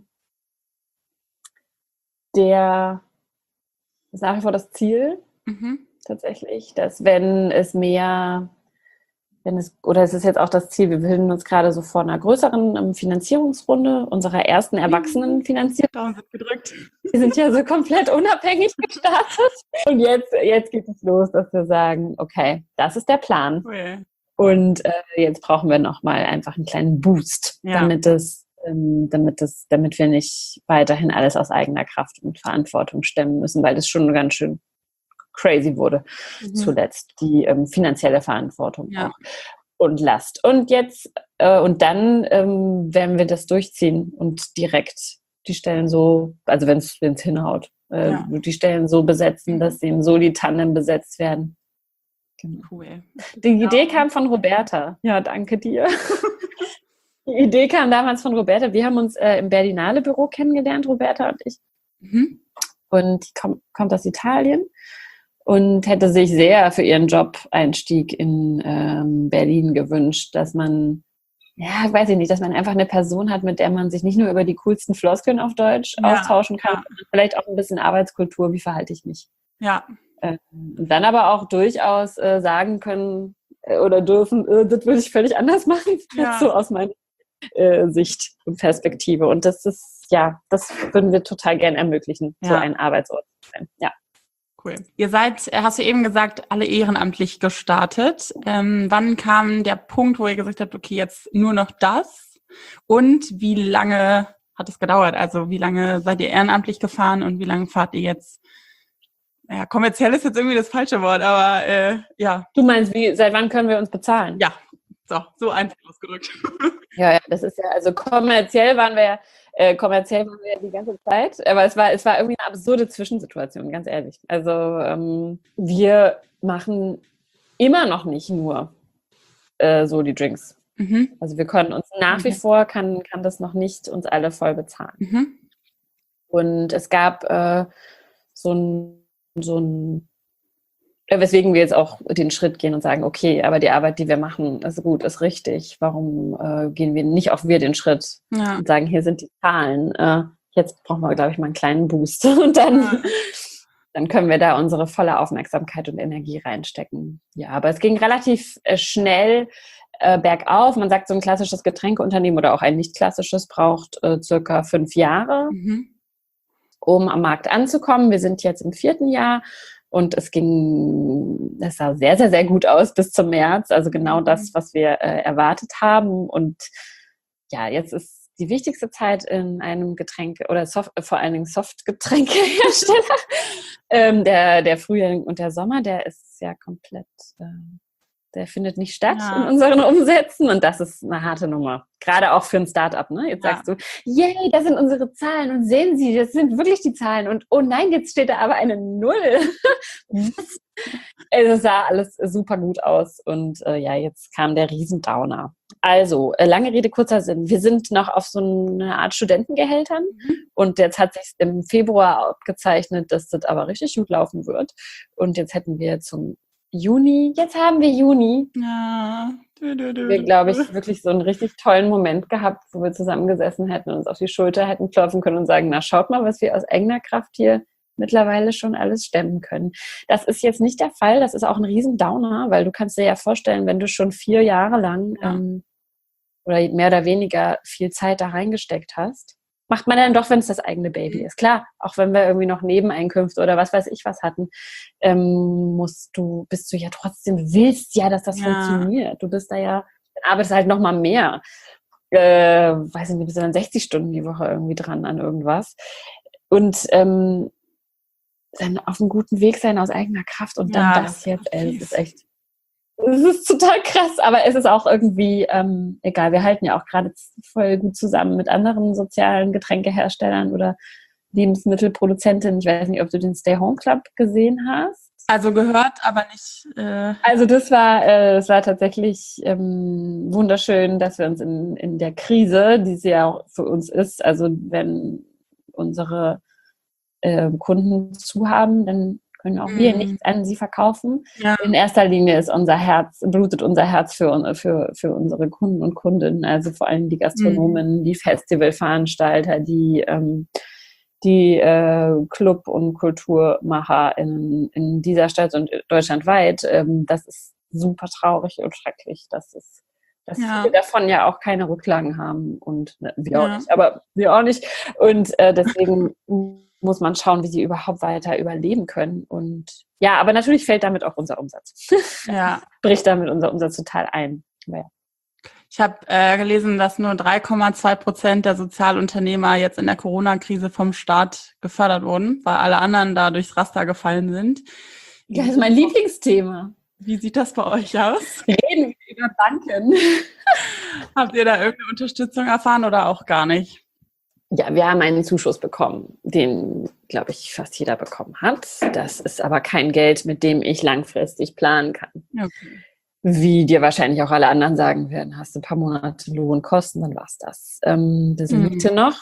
das Ziel, tatsächlich, dass es ist jetzt auch das Ziel, wir befinden uns gerade so vor einer größeren Finanzierungsrunde, unserer ersten Erwachsenenfinanzierung. Daumen sind gedrückt. Wir sind ja so komplett unabhängig gestartet. Und jetzt geht es los, dass wir sagen, okay, das ist der Plan. Okay. Und jetzt brauchen wir nochmal einfach einen kleinen Boost, damit wir nicht weiterhin alles aus eigener Kraft und Verantwortung stemmen müssen, weil das schon ganz schön crazy wurde zuletzt, die finanzielle Verantwortung auch und Last. Und jetzt dann werden wir das durchziehen und direkt die Stellen so, also wenn es hinhaut, die Stellen so besetzen, dass sie im Soli-Tandem besetzt werden. Genau. Cool. Die Idee kam von Roberta. Ja, danke dir. Die Idee kam damals von Roberta. Wir haben uns im Berlinale Büro kennengelernt, Roberta und ich. Und die kommt aus Italien und hätte sich sehr für ihren Job-Einstieg in Berlin gewünscht, dass man, weiß ich nicht, dass man einfach eine Person hat, mit der man sich nicht nur über die coolsten Floskeln auf Deutsch austauschen kann, sondern vielleicht auch ein bisschen Arbeitskultur, wie verhalte ich mich. Ja. Und dann aber auch durchaus sagen können oder dürfen, das würde ich völlig anders machen, so aus meiner Sicht und Perspektive. Und das würden wir total gern ermöglichen, so einen Arbeitsort zu sein. Ja. Cool. Ihr seid, hast du eben gesagt, alle ehrenamtlich gestartet. Wann kam der Punkt, wo ihr gesagt habt, okay, jetzt nur noch das? Und wie lange hat es gedauert? Also wie lange seid ihr ehrenamtlich gefahren und wie lange fahrt ihr jetzt? Ja, kommerziell ist jetzt irgendwie das falsche Wort, aber Du meinst, seit wann können wir uns bezahlen? Ja, so einfach ausgedrückt. Ja, das ist ja, also kommerziell waren wir die ganze Zeit, aber es war irgendwie eine absurde Zwischensituation, ganz ehrlich. Also wir machen immer noch nicht nur so die Drinks. Also wir können uns nach wie vor, kann das noch nicht uns alle voll bezahlen. Und es gab so ein Weswegen wir jetzt auch den Schritt gehen und sagen, okay, aber die Arbeit, die wir machen, ist gut, ist richtig. Warum gehen wir nicht auch wir den Schritt und sagen, hier sind die Zahlen. Jetzt brauchen wir, glaube ich, mal einen kleinen Boost. Und dann können wir da unsere volle Aufmerksamkeit und Energie reinstecken. Ja, aber es ging relativ schnell bergauf. Man sagt, so ein klassisches Getränkeunternehmen oder auch ein nicht klassisches braucht circa 5 Jahre, um am Markt anzukommen. Wir sind jetzt im 4. Jahr. Und es sah sehr, sehr, sehr gut aus bis zum März. Also genau das, was wir erwartet haben. Und ja, jetzt ist die wichtigste Zeit in einem Getränke- oder vor allen Dingen Softgetränkehersteller. Der Frühling und der Sommer, der ist ja komplett, der findet nicht statt in unseren Umsätzen. Und das ist eine harte Nummer. Gerade auch für ein Startup, ne? Jetzt sagst du, yay, das sind unsere Zahlen. Und sehen Sie, das sind wirklich die Zahlen. Und oh nein, jetzt steht da aber eine 0. Es sah alles super gut aus. Und jetzt kam der Riesendowner. Also, lange Rede, kurzer Sinn. Wir sind noch auf so eine Art Studentengehältern. Und jetzt hat sich im Februar abgezeichnet, dass das aber richtig gut laufen wird. Und jetzt hätten wir zum Juni, jetzt haben wir Juni. Ja. Wir, glaube ich, wirklich so einen richtig tollen Moment gehabt, wo wir zusammengesessen hätten und uns auf die Schulter hätten klopfen können und sagen, na, schaut mal, was wir aus eigener Kraft hier mittlerweile schon alles stemmen können. Das ist jetzt nicht der Fall. Das ist auch ein Riesendowner, weil du kannst dir ja vorstellen, wenn du schon 4 Jahre lang oder mehr oder weniger viel Zeit da reingesteckt hast, macht man dann doch, wenn es das eigene Baby ist. Klar, auch wenn wir irgendwie noch Nebeneinkünfte oder was weiß ich was hatten, bist du ja trotzdem, willst ja, dass das funktioniert. Du bist da ja, arbeitest halt noch mal mehr. Weiß ich nicht, bist du dann 60 Stunden die Woche irgendwie dran an irgendwas. Und dann auf einem guten Weg sein aus eigener Kraft und dann das jetzt, das ist echt, es ist total krass, aber es ist auch irgendwie egal. Wir halten ja auch gerade voll gut zusammen mit anderen sozialen Getränkeherstellern oder Lebensmittelproduzentinnen. Ich weiß nicht, ob du den Stay Home Club gesehen hast. Also gehört, aber nicht. Also das war tatsächlich wunderschön, dass wir uns in der Krise, die es ja auch für uns ist, also wenn unsere Kunden zu haben, dann können auch wir nichts an sie verkaufen. Ja. In erster Linie ist blutet unser Herz für unsere Kunden und Kundinnen, also vor allem die Gastronomen, die Festivalveranstalter, die Club- und Kulturmacher in dieser Stadt und deutschlandweit. Das ist super traurig und schrecklich, dass viele davon ja auch keine Rücklagen haben und wir auch nicht, aber wir auch nicht. Und deswegen muss man schauen, wie sie überhaupt weiter überleben können. Und ja, aber natürlich fällt damit auch unser Umsatz. Bricht damit unser Umsatz total ein. Ja. Ich habe gelesen, dass nur 3,2% der Sozialunternehmer jetzt in der Corona-Krise vom Staat gefördert wurden, weil alle anderen da durchs Raster gefallen sind. Das ist mein Lieblingsthema. Wie sieht das bei euch aus? Reden wir über Banken. Habt ihr da irgendeine Unterstützung erfahren oder auch gar nicht? Ja, wir haben einen Zuschuss bekommen, den, glaube ich, fast jeder bekommen hat. Das ist aber kein Geld, mit dem ich langfristig planen kann. Okay. Wie dir wahrscheinlich auch alle anderen sagen werden, hast du ein paar Monate Lohnkosten, dann war's das. Das Miete noch.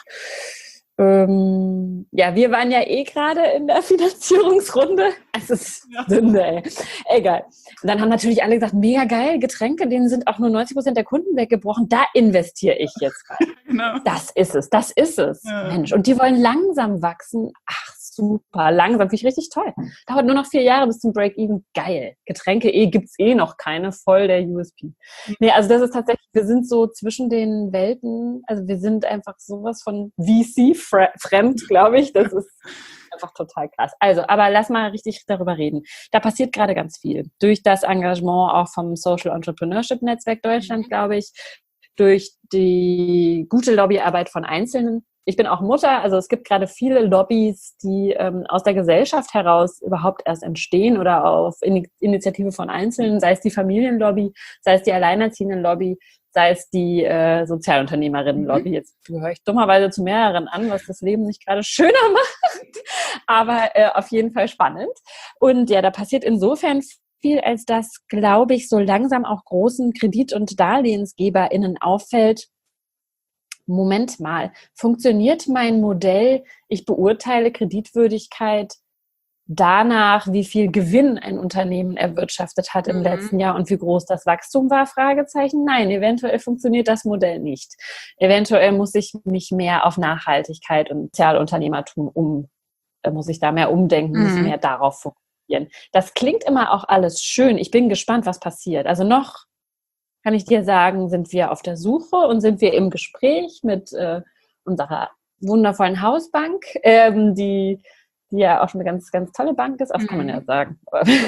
Wir waren ja gerade in der Finanzierungsrunde. Es ist Sünde, ey. Egal. Und dann haben natürlich alle gesagt, mega geil, Getränke, denen sind auch nur 90% der Kunden weggebrochen. Da investiere ich jetzt rein. Genau. Das ist es. Ja. Mensch. Und die wollen langsam wachsen. Ach, super, langsam. Finde ich richtig toll. Dauert nur noch 4 Jahre bis zum Break-Even. Geil. Getränke gibt's noch keine. Voll der USP. Nee, also das ist tatsächlich, wir sind so zwischen den Welten, also wir sind einfach sowas von VC-fremd, glaube ich. Das ist einfach total krass. Also, aber lass mal richtig darüber reden. Da passiert gerade ganz viel. Durch das Engagement auch vom Social Entrepreneurship Netzwerk Deutschland, glaube ich, durch die gute Lobbyarbeit von Einzelnen. Ich bin auch Mutter, also es gibt gerade viele Lobbys, die aus der Gesellschaft heraus überhaupt erst entstehen oder auf Initiative von Einzelnen, sei es die Familienlobby, sei es die Alleinerziehenden-Lobby, sei es die Sozialunternehmerinnen-Lobby. Jetzt gehöre ich dummerweise zu mehreren an, was das Leben nicht gerade schöner macht, aber auf jeden Fall spannend. Und ja, da passiert insofern viel, als dass, glaube ich, so langsam auch großen Kredit- und DarlehensgeberInnen auffällt, Moment mal, funktioniert mein Modell, ich beurteile Kreditwürdigkeit danach, wie viel Gewinn ein Unternehmen erwirtschaftet hat im letzten Jahr und wie groß das Wachstum war, Fragezeichen. Nein, eventuell funktioniert das Modell nicht. Eventuell muss ich mich mehr auf Nachhaltigkeit und Sozialunternehmertum muss ich da mehr umdenken, muss mehr darauf fokussieren. Das klingt immer auch alles schön. Ich bin gespannt, was passiert. Also noch kann ich dir sagen, sind wir auf der Suche und sind wir im Gespräch mit unserer wundervollen Hausbank, die ja auch schon eine ganz, ganz tolle Bank ist, auch kann man ja sagen.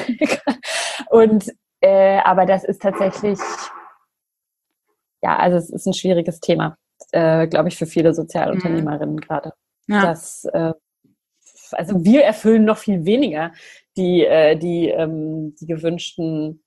Und aber das ist tatsächlich, ja, also es ist ein schwieriges Thema, glaube ich, für viele Sozialunternehmerinnen gerade. Ja. Das, also wir erfüllen noch viel weniger die gewünschten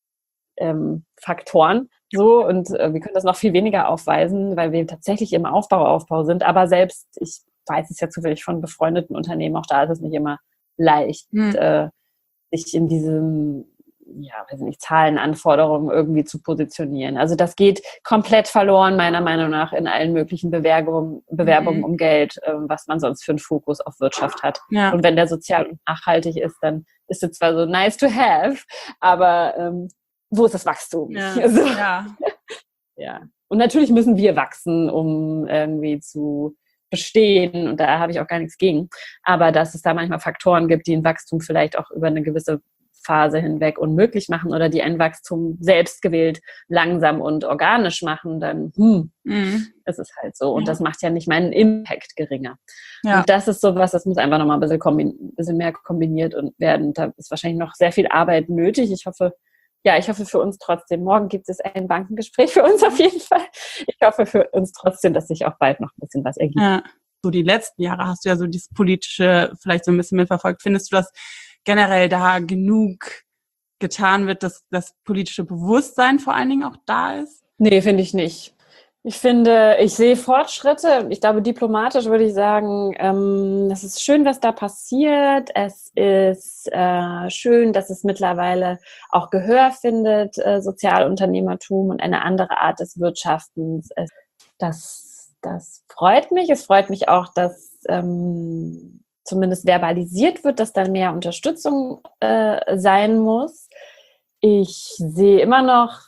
Faktoren so und wir können das noch viel weniger aufweisen, weil wir tatsächlich im Aufbau sind. Aber selbst, ich weiß es ja zufällig von befreundeten Unternehmen, auch da ist es nicht immer leicht, sich in diesem, ja, weiß nicht, Zahlenanforderungen irgendwie zu positionieren. Also das geht komplett verloren, meiner Meinung nach, in allen möglichen Bewerbungen um Geld, was man sonst für einen Fokus auf Wirtschaft hat. Ja. Und wenn der sozial und nachhaltig ist, dann ist es zwar so nice to have, aber wo ist das Wachstum? Ja. Also, ja. Und natürlich müssen wir wachsen, um irgendwie zu bestehen. Und da habe ich auch gar nichts gegen. Aber dass es da manchmal Faktoren gibt, die ein Wachstum vielleicht auch über eine gewisse Phase hinweg unmöglich machen oder die ein Wachstum selbstgewählt langsam und organisch machen, dann ist es halt so. Und das macht ja nicht meinen Impact geringer. Ja. Und das ist sowas, das muss einfach nochmal ein bisschen mehr kombiniert werden. Da ist wahrscheinlich noch sehr viel Arbeit nötig. Ich hoffe für uns trotzdem. Morgen gibt es ein Bankengespräch für uns auf jeden Fall. Ich hoffe für uns trotzdem, dass sich auch bald noch ein bisschen was ergibt. Ja. So die letzten Jahre hast du ja so dieses Politische vielleicht so ein bisschen mitverfolgt. Findest du, dass generell da genug getan wird, dass das politische Bewusstsein vor allen Dingen auch da ist? Nee, finde ich nicht. Ich finde, ich sehe Fortschritte. Ich glaube, diplomatisch würde ich sagen, es ist schön, was da passiert. Es ist schön, dass es mittlerweile auch Gehör findet, Sozialunternehmertum und eine andere Art des Wirtschaftens. Das freut mich. Es freut mich auch, dass zumindest verbalisiert wird, dass dann mehr Unterstützung sein muss. Ich sehe immer noch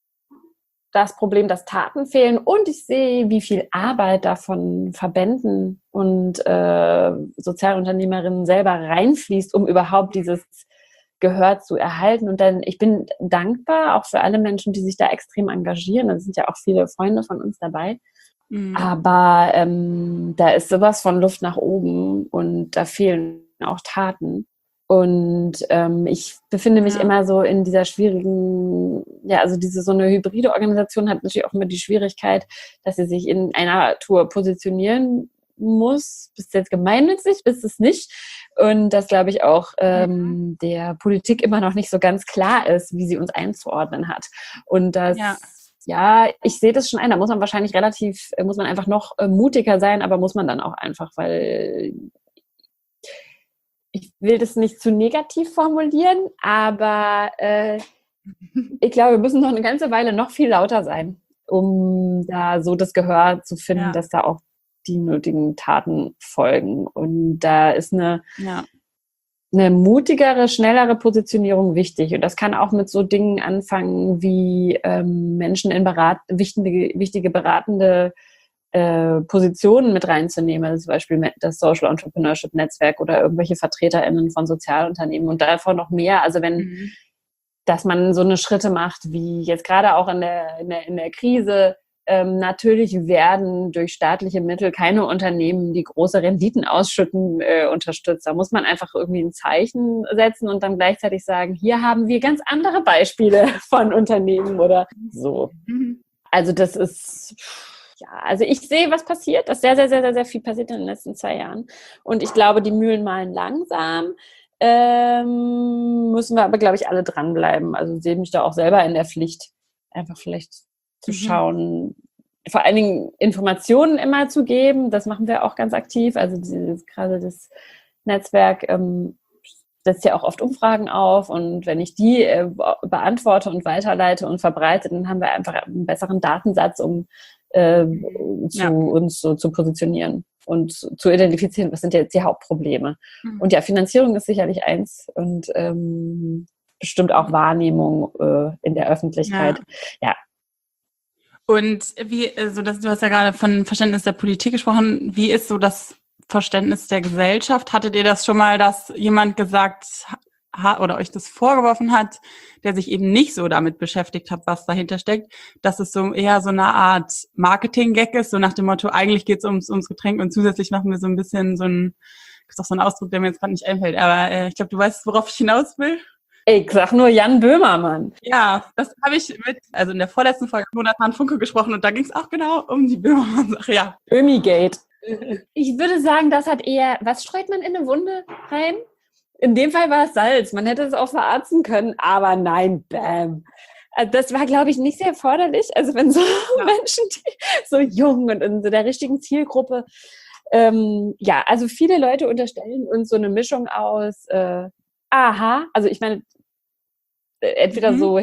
das Problem, dass Taten fehlen und ich sehe, wie viel Arbeit da von Verbänden und Sozialunternehmerinnen selber reinfließt, um überhaupt dieses Gehör zu erhalten. Und dann, ich bin dankbar auch für alle Menschen, die sich da extrem engagieren. Da sind ja auch viele Freunde von uns dabei. Aber da ist sowas von Luft nach oben und da fehlen auch Taten. Und ich befinde mich immer so in dieser schwierigen, also so eine hybride Organisation hat natürlich auch immer die Schwierigkeit, dass sie sich in einer Tour positionieren muss. Bist du jetzt gemeinnützig, bist es nicht. Und das, glaube ich, auch der Politik immer noch nicht so ganz klar ist, wie sie uns einzuordnen hat. Und das... Ja, ich sehe das schon ein. Da muss man wahrscheinlich muss man einfach noch mutiger sein, aber muss man dann auch einfach, weil ich will das nicht zu negativ formulieren, aber ich glaube, wir müssen noch eine ganze Weile noch viel lauter sein, um da so das Gehör zu finden, dass da auch die nötigen Taten folgen. Und da ist eine mutigere, schnellere Positionierung wichtig. Und das kann auch mit so Dingen anfangen, wie Menschen in wichtige beratende Positionen mit reinzunehmen. Also zum Beispiel das Social Entrepreneurship Netzwerk oder irgendwelche VertreterInnen von Sozialunternehmen und davon noch mehr. Also dass man so eine Schritte macht, wie jetzt gerade auch in der Krise. Natürlich werden durch staatliche Mittel keine Unternehmen, die große Renditen ausschütten, unterstützt. Da muss man einfach irgendwie ein Zeichen setzen und dann gleichzeitig sagen, hier haben wir ganz andere Beispiele von Unternehmen oder so. Also das ist, also ich sehe, was passiert, dass sehr, sehr, sehr, sehr, sehr viel passiert in den letzten 2 Jahren. Und ich glaube, die Mühlen mahlen langsam. Müssen wir aber, glaube ich, alle dranbleiben. Also sehe mich da auch selber in der Pflicht, einfach vielleicht zu schauen, vor allen Dingen Informationen immer zu geben. Das machen wir auch ganz aktiv. Also gerade das Netzwerk setzt ja auch oft Umfragen auf und wenn ich die beantworte und weiterleite und verbreite, dann haben wir einfach einen besseren Datensatz, um uns so zu positionieren und zu identifizieren, was sind jetzt die Hauptprobleme. Und ja, Finanzierung ist sicherlich eins und bestimmt auch Wahrnehmung in der Öffentlichkeit. Ja. Und du hast ja gerade von Verständnis der Politik gesprochen. Wie ist so das Verständnis der Gesellschaft? Hattet ihr das schon mal, dass jemand gesagt hat oder euch das vorgeworfen hat, der sich eben nicht so damit beschäftigt hat, was dahinter steckt, dass es so eher so eine Art Marketing-Gag ist, so nach dem Motto, eigentlich geht es ums Getränk und zusätzlich machen wir so ein bisschen ist auch so ein Ausdruck, der mir jetzt gerade nicht einfällt, aber ich glaube, du weißt, worauf ich hinaus will. Ich sag nur Jan Böhmermann. Ja, das habe ich in der vorletzten Folge mit Jonathan Funke gesprochen und da ging es auch genau um die Böhmermann-Sache, ja. Böhmigate. Ich würde sagen, das hat eher, was streut man in eine Wunde rein? In dem Fall war es Salz. Man hätte es auch verarzen können, aber nein, bam. Das war, glaube ich, nicht sehr förderlich. Also wenn so Menschen, die so jung und in so der richtigen Zielgruppe, also viele Leute unterstellen uns so eine Mischung aus, also ich meine, entweder so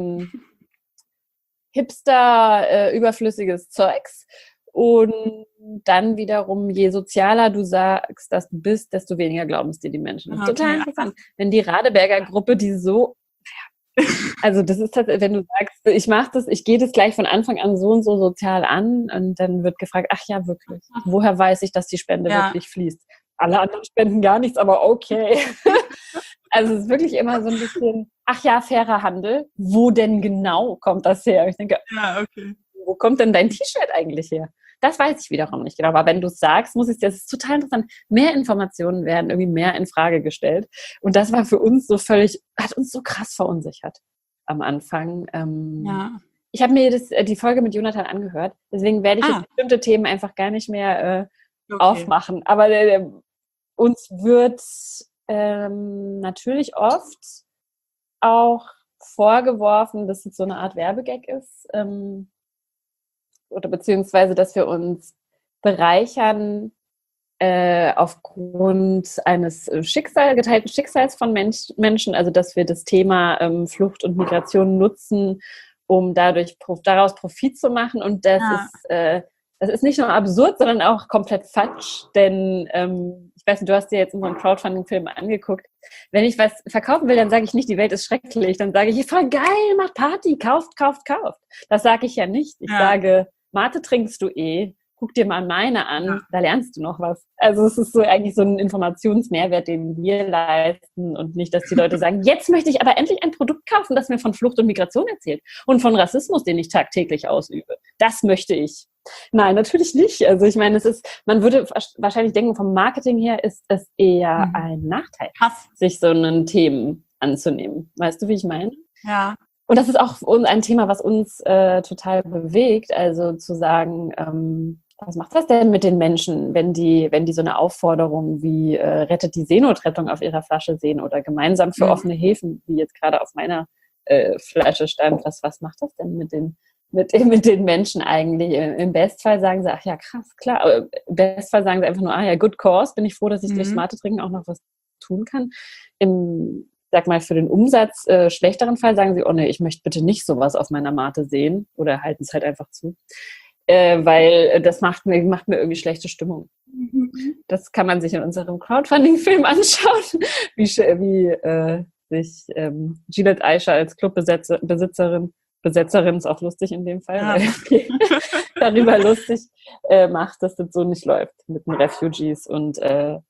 Hipster, überflüssiges Zeugs und dann wiederum, je sozialer du sagst, dass du bist, desto weniger glauben es dir die Menschen. Das ist total interessant. Wenn die Radeberger Gruppe, die so, also das ist tatsächlich, wenn du sagst, ich gehe das gleich von Anfang an so und so sozial an und dann wird gefragt, ach ja, wirklich, woher weiß ich, dass die Spende wirklich fließt? Alle anderen spenden gar nichts, aber okay. Also es ist wirklich immer so ein bisschen, ach ja, fairer Handel. Wo denn genau kommt das her? Ich denke, wo kommt denn dein T-Shirt eigentlich her? Das weiß ich wiederum nicht genau. Aber wenn du es sagst, das ist total interessant. Mehr Informationen werden irgendwie mehr in Frage gestellt. Und das war für uns hat uns so krass verunsichert am Anfang. Ich habe mir die Folge mit Jonathan angehört. Deswegen werde ich jetzt bestimmte Themen einfach gar nicht mehr aufmachen. Aber uns wird natürlich oft auch vorgeworfen, dass es so eine Art Werbegag ist, oder beziehungsweise, dass wir uns bereichern aufgrund eines geteilten Schicksals von Menschen, also dass wir das Thema Flucht und Migration nutzen, um daraus Profit zu machen. Und das ist nicht nur absurd, sondern auch komplett falsch, denn ich weiß nicht, du hast dir jetzt unseren Crowdfunding-Film angeguckt. Wenn ich was verkaufen will, dann sage ich nicht, die Welt ist schrecklich. Dann sage ich, voll geil, macht Party, kauft. Das sage ich ja nicht. Ich sage, Mate trinkst du guck dir mal meine an, da lernst du noch was. Also es ist so eigentlich so ein Informationsmehrwert, den wir leisten und nicht, dass die Leute sagen, jetzt möchte ich aber endlich ein Produkt kaufen, das mir von Flucht und Migration erzählt und von Rassismus, den ich tagtäglich ausübe. Das möchte ich. Nein, natürlich nicht. Also ich meine, man würde wahrscheinlich denken, vom Marketing her ist es eher ein Nachteil, sich so einen Themen anzunehmen. Weißt du, wie ich meine? Ja. Und das ist auch ein Thema, was uns total bewegt. Also zu sagen, was macht das denn mit den Menschen, wenn die so eine Aufforderung wie rettet die Seenotrettung auf ihrer Flasche sehen oder gemeinsam für offene Häfen, wie jetzt gerade auf meiner Flasche stand. Was macht das denn mit den Menschen eigentlich? Im Bestfall sagen sie, ach ja, krass, klar. Aber im Bestfall sagen sie einfach nur, good cause, bin ich froh, dass ich durch Mate trinken auch noch was tun kann. Im, sag mal, für den Umsatz schlechteren Fall sagen sie, oh nee, ich möchte bitte nicht sowas auf meiner Mate sehen oder halten es halt einfach zu. Weil das macht mir irgendwie schlechte Stimmung. Das kann man sich in unserem Crowdfunding-Film anschauen, wie sich Gillette Aisha als Clubbesitzerin ist auch lustig in dem Fall, weil darüber lustig macht, dass das so nicht läuft mit den Refugees und der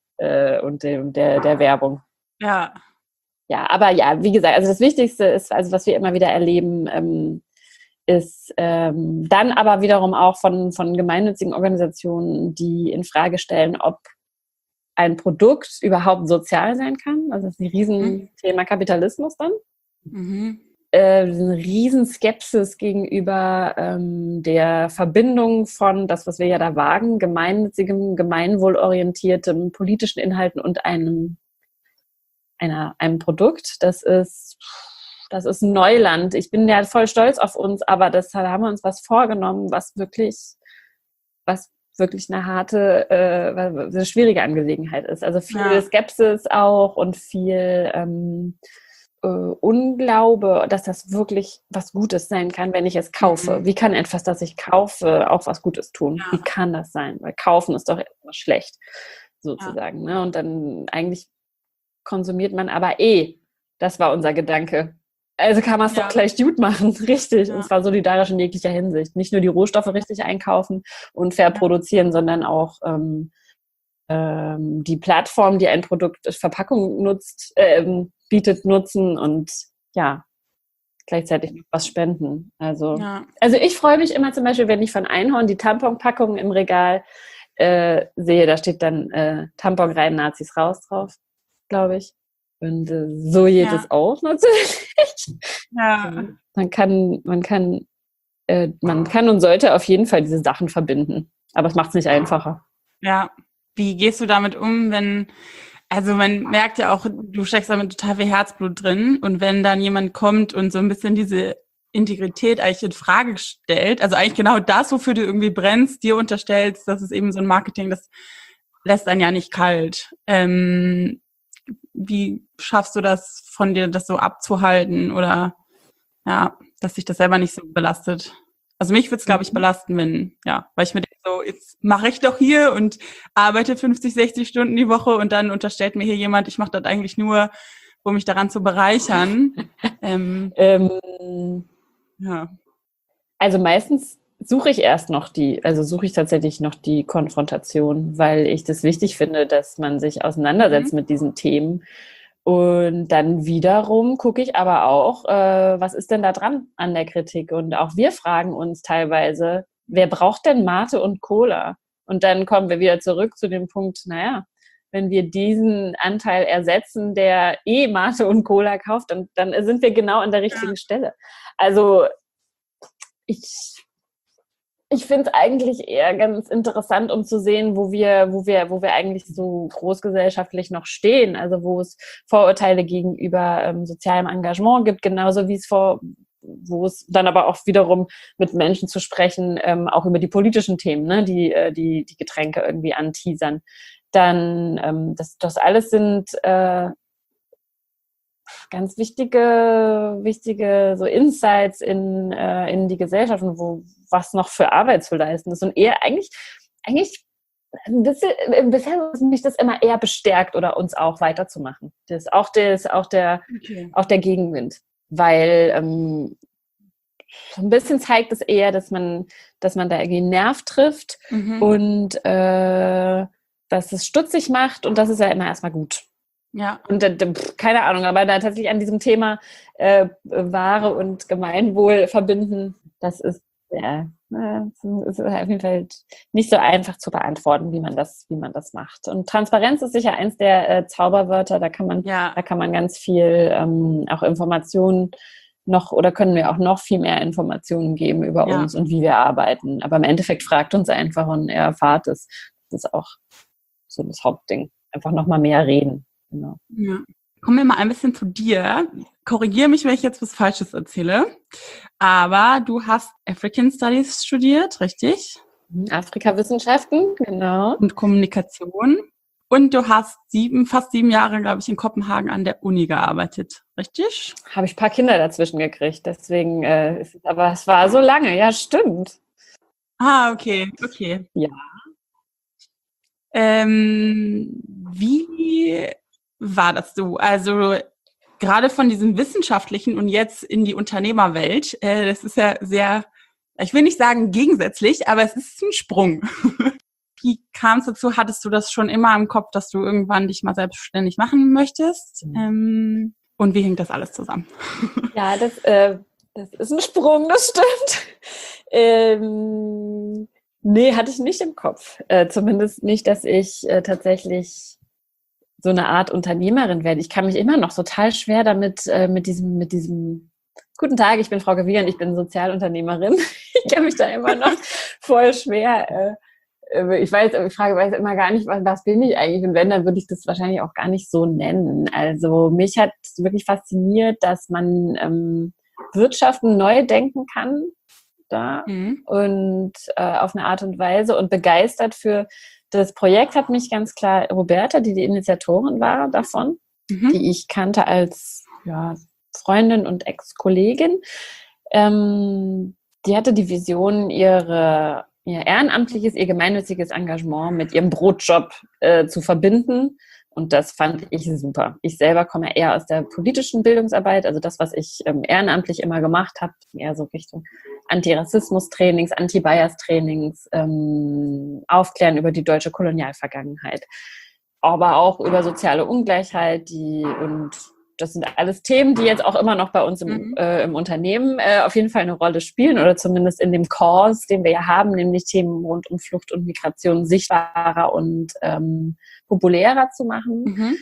Werbung. Ja. Ja, aber ja, wie gesagt, also das Wichtigste ist, also was wir immer wieder erleben, ist dann aber wiederum auch von gemeinnützigen Organisationen, die in Frage stellen, ob ein Produkt überhaupt sozial sein kann. Also das ist ein Riesenthema Kapitalismus dann. Eine Riesenskepsis gegenüber der Verbindung von, das, was wir ja da wagen, gemeinnützigem, gemeinwohlorientiertem politischen Inhalten und einem Produkt. Das ist Neuland. Ich bin ja voll stolz auf uns, aber da haben wir uns was vorgenommen, was wirklich eine schwierige Angelegenheit ist. Also viel Skepsis auch und viel Unglaube, dass das wirklich was Gutes sein kann, wenn ich es kaufe. Wie kann etwas, das ich kaufe, auch was Gutes tun? Wie kann das sein? Weil kaufen ist doch erstmal schlecht, sozusagen. Ne? Und dann eigentlich konsumiert man aber das war unser Gedanke. Also kann man es doch gleich gut machen, richtig. Und zwar solidarisch in jeglicher Hinsicht. Nicht nur die Rohstoffe richtig einkaufen und fair produzieren, sondern auch die Plattform, die ein Produkt Verpackung nutzt, bietet, nutzen und gleichzeitig noch was spenden. Also ich freue mich immer zum Beispiel, wenn ich von Einhorn die Tamponpackungen im Regal sehe, da steht dann Tampon rein, Nazis raus drauf, glaube ich. Und so jedes auch natürlich. Ja. Man kann und sollte auf jeden Fall diese Sachen verbinden. Aber es macht es nicht einfacher. Ja. Wie gehst du damit um, also man merkt ja auch, du steckst damit total viel Herzblut drin und wenn dann jemand kommt und so ein bisschen diese Integrität eigentlich in Frage stellt, also eigentlich genau das, wofür du irgendwie brennst, dir unterstellst, das ist eben so ein Marketing, das lässt einen ja nicht kalt. Wie schaffst du das von dir, das so abzuhalten oder dass sich das selber nicht so belastet? Also mich würde es, glaube ich, belasten, weil ich mir denke, so, jetzt mache ich doch hier und arbeite 50, 60 Stunden die Woche und dann unterstellt mir hier jemand, ich mache das eigentlich nur, um mich daran zu bereichern. Also meistens suche ich tatsächlich noch die Konfrontation, weil ich das wichtig finde, dass man sich auseinandersetzt mit diesen Themen. Und dann wiederum gucke ich aber auch, was ist denn da dran an der Kritik? Und auch wir fragen uns teilweise, wer braucht denn Mate und Cola? Und dann kommen wir wieder zurück zu dem Punkt, wenn wir diesen Anteil ersetzen, der Mate und Cola kauft, dann sind wir genau an der richtigen Stelle. Also ich finde es eigentlich eher ganz interessant, um zu sehen, wo wir eigentlich so großgesellschaftlich noch stehen. Also wo es Vorurteile gegenüber sozialem Engagement gibt, genauso wie wo es dann aber auch wiederum mit Menschen zu sprechen, auch über die politischen Themen, ne, die Getränke irgendwie anteasern. Dann das alles sind ganz wichtige so Insights in die Gesellschaft und was noch für Arbeit zu leisten ist. Und eher eigentlich bisher hat mich das immer eher bestärkt oder uns auch weiterzumachen. Das auch der Gegenwind. Weil so ein bisschen zeigt es eher, dass man da irgendwie einen Nerv trifft und dass es stutzig macht und das ist ja immer erstmal gut. Ja. Und keine Ahnung, aber da tatsächlich an diesem Thema Ware und Gemeinwohl verbinden, das ist ist auf jeden Fall nicht so einfach zu beantworten, wie man das macht. Und Transparenz ist sicher eins der Zauberwörter, da kann man ganz viel auch Informationen können wir auch noch viel mehr Informationen geben über uns und wie wir arbeiten. Aber im Endeffekt fragt uns einfach und er erfahrt es. Das ist auch so das Hauptding. Einfach nochmal mehr reden. Genau. Ja. Kommen wir mal ein bisschen zu dir. Korrigiere mich, wenn ich jetzt was Falsches erzähle. Aber du hast African Studies studiert, richtig? Afrikawissenschaften, genau. Und Kommunikation. Und du hast fast 7 Jahre, glaube ich, in Kopenhagen an der Uni gearbeitet, richtig? Habe ich ein paar Kinder dazwischen gekriegt, deswegen aber es war so lange, ja, stimmt. Okay. Ja. Wie war das so? Also gerade von diesem Wissenschaftlichen und jetzt in die Unternehmerwelt, das ist ja sehr, ich will nicht sagen gegensätzlich, aber es ist ein Sprung. Wie kam es dazu? Hattest du das schon immer im Kopf, dass du irgendwann dich mal selbstständig machen möchtest? Und wie hängt das alles zusammen? Ja, das ist ein Sprung, das stimmt. Nee, hatte ich nicht im Kopf. Zumindest nicht, dass ich tatsächlich so eine Art Unternehmerin werde. Ich kann mich immer noch total schwer damit, mit diesem Guten Tag, ich bin Frau Gewiehr und ich bin Sozialunternehmerin. Ich kann mich da immer noch voll schwer. Ich weiß immer gar nicht, was bin ich eigentlich? Und wenn, dann würde ich das wahrscheinlich auch gar nicht so nennen. Also mich hat wirklich fasziniert, dass man Wirtschaften neu denken kann und auf eine Art und Weise und begeistert für das Projekt hat mich ganz klar Roberta, die Initiatorin war davon, die ich kannte als Freundin und Ex-Kollegin. Die hatte die Vision, ihr ehrenamtliches, ihr gemeinnütziges Engagement mit ihrem Brotjob zu verbinden. Und das fand ich super. Ich selber komme eher aus der politischen Bildungsarbeit, also das, was ich ehrenamtlich immer gemacht habe, eher so Richtung Antirassismus-Trainings, Anti-Bias-Trainings, Aufklären über die deutsche Kolonialvergangenheit, aber auch über soziale Ungleichheit, und das sind alles Themen, die jetzt auch immer noch bei uns im Unternehmen auf jeden Fall eine Rolle spielen oder zumindest in dem Kurs, den wir ja haben, nämlich Themen rund um Flucht und Migration sichtbarer und populärer zu machen.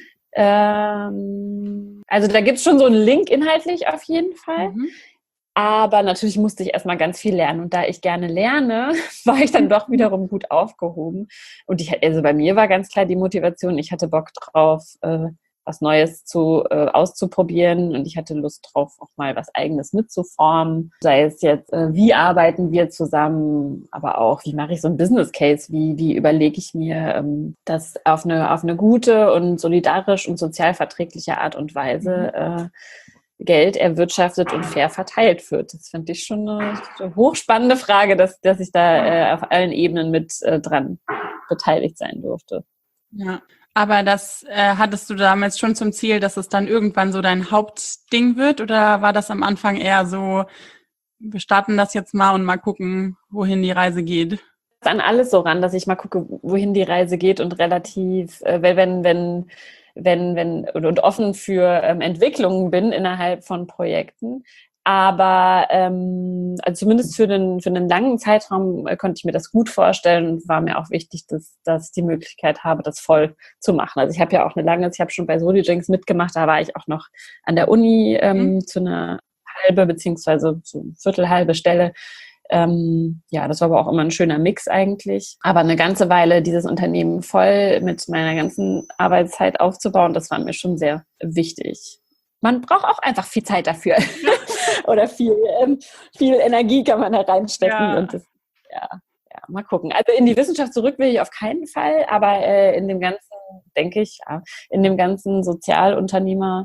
Also da gibt es schon so einen Link inhaltlich auf jeden Fall. Aber natürlich musste ich erstmal ganz viel lernen. Und da ich gerne lerne, war ich dann doch wiederum gut aufgehoben. Und also bei mir war ganz klar die Motivation, ich hatte Bock drauf, was Neues auszuprobieren, und ich hatte Lust drauf, auch mal was Eigenes mitzuformen. Sei es jetzt, wie arbeiten wir zusammen, aber auch, wie mache ich so ein Business Case, wie überlege ich mir, dass auf eine gute und solidarisch und sozial verträgliche Art und Weise Geld erwirtschaftet und fair verteilt wird. Das finde ich schon eine hochspannende Frage, dass ich da auf allen Ebenen mit dran beteiligt sein durfte. Ja. Aber das hattest du damals schon zum Ziel, dass es dann irgendwann so dein Hauptding wird? Oder war das am Anfang eher so, wir starten das jetzt mal und mal gucken, wohin die Reise geht? An alles so ran, dass ich mal gucke, wohin die Reise geht, und relativ, wenn und offen für Entwicklungen bin innerhalb von Projekten. Aber also zumindest für einen langen Zeitraum konnte ich mir das gut vorstellen, und war mir auch wichtig, dass ich die Möglichkeit habe, das voll zu machen. Also ich habe ja auch ich habe schon bei Solidrinks mitgemacht, da war ich auch noch an der Uni zu einer halbe beziehungsweise so viertelhalbe Stelle. Das war aber auch immer ein schöner Mix eigentlich. Aber eine ganze Weile dieses Unternehmen voll mit meiner ganzen Arbeitszeit aufzubauen, das war mir schon sehr wichtig. Man braucht auch einfach viel Zeit dafür. Oder viel Energie kann man da reinstecken. Ja. Und das, mal gucken. Also in die Wissenschaft zurück will ich auf keinen Fall, aber in dem ganzen, denke ich, in dem ganzen Sozialunternehmertum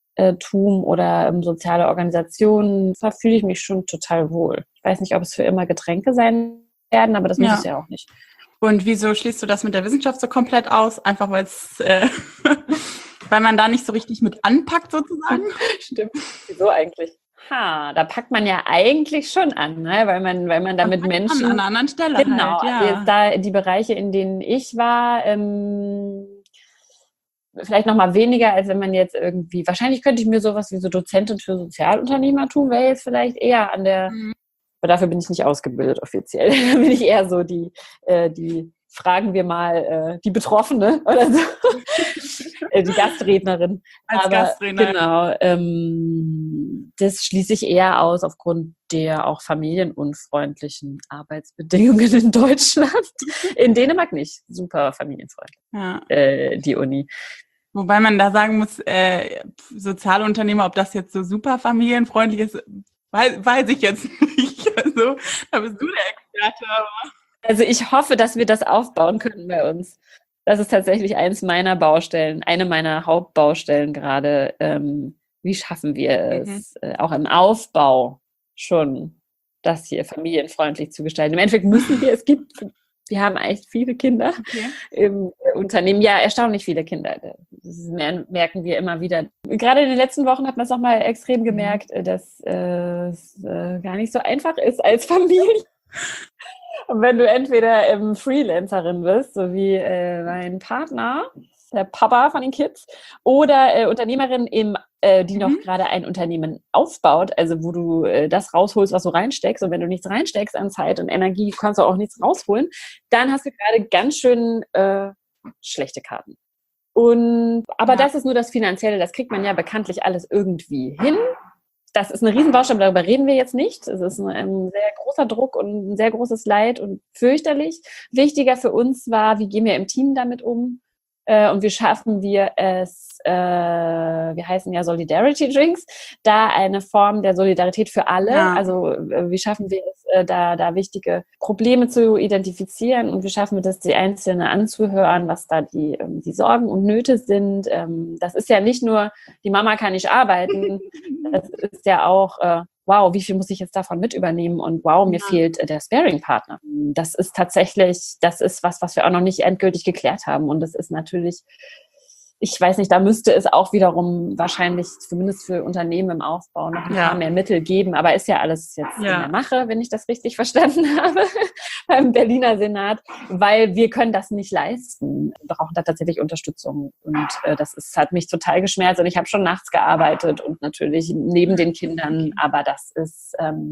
oder soziale Organisationen fühle ich mich schon total wohl. Ich weiß nicht, ob es für immer Getränke sein werden, aber das muss es ja auch nicht. Und wieso schließt du das mit der Wissenschaft so komplett aus? Einfach weil es... weil man da nicht so richtig mit anpackt, sozusagen? Stimmt. Wieso eigentlich? Da packt man ja eigentlich schon an, ne? weil man da mit Menschen... An einer anderen Stelle genau, halt, ja. Also jetzt da die Bereiche, in denen ich war, vielleicht noch mal weniger, als wenn man jetzt irgendwie... Wahrscheinlich könnte ich mir sowas wie so Dozentin für Sozialunternehmertum wäre jetzt vielleicht eher an der... Aber dafür bin ich nicht ausgebildet offiziell. Da bin ich eher so die fragen wir mal die Betroffene oder so, die Gastrednerin. Gastrednerin. Genau, das schließe ich eher aus aufgrund der auch familienunfreundlichen Arbeitsbedingungen in Deutschland. In Dänemark nicht, super familienfreundlich, die Uni. Wobei man da sagen muss, Sozialunternehmer, ob das jetzt so super familienfreundlich ist, weiß ich jetzt nicht. Also, da bist du der Experte, aber... Also ich hoffe, dass wir das aufbauen können bei uns. Das ist tatsächlich eine meiner Hauptbaustellen gerade. Wie schaffen wir es, auch im Aufbau schon, das hier familienfreundlich zu gestalten? Im Endeffekt müssen wir haben echt viele Kinder im Unternehmen. Ja, erstaunlich viele Kinder. Das merken wir immer wieder. Gerade in den letzten Wochen hat man es auch mal extrem gemerkt, dass es gar nicht so einfach ist als Familie. Und wenn du entweder Freelancerin bist, so wie mein Partner, der Papa von den Kids, oder Unternehmerin, die noch gerade ein Unternehmen aufbaut, also wo du das rausholst, was du reinsteckst, und wenn du nichts reinsteckst an Zeit und Energie, kannst du auch nichts rausholen, dann hast du gerade ganz schön schlechte Karten. Aber das ist nur das Finanzielle, das kriegt man ja bekanntlich alles irgendwie hin. Das ist eine Riesenbaustelle, darüber reden wir jetzt nicht. Es ist ein sehr großer Druck und ein sehr großes Leid und fürchterlich. Wichtiger für uns war, wie gehen wir im Team damit um? und wie schaffen wir es, wir heißen ja Solidarity Drinks, da eine Form der Solidarität für alle, also wie schaffen wir es, da wichtige Probleme zu identifizieren und wie schaffen wir das, die Einzelnen anzuhören, was da die Sorgen und Nöte sind. Das ist ja nicht nur, die Mama kann nicht arbeiten, das ist ja auch, wow, wie viel muss ich jetzt davon mit übernehmen und wow, mir fehlt der Sparing-Partner. Das ist tatsächlich, das ist was wir auch noch nicht endgültig geklärt haben und das ist natürlich, ich weiß nicht, da müsste es auch wiederum wahrscheinlich, zumindest für Unternehmen im Aufbau, noch ein paar mehr Mittel geben, aber ist ja alles jetzt in der Mache, wenn ich das richtig verstanden habe, beim Berliner Senat, weil wir können das nicht leisten. Wir brauchen da tatsächlich Unterstützung und hat mich total geschmerzt und ich habe schon nachts gearbeitet und natürlich neben den Kindern, aber das ist,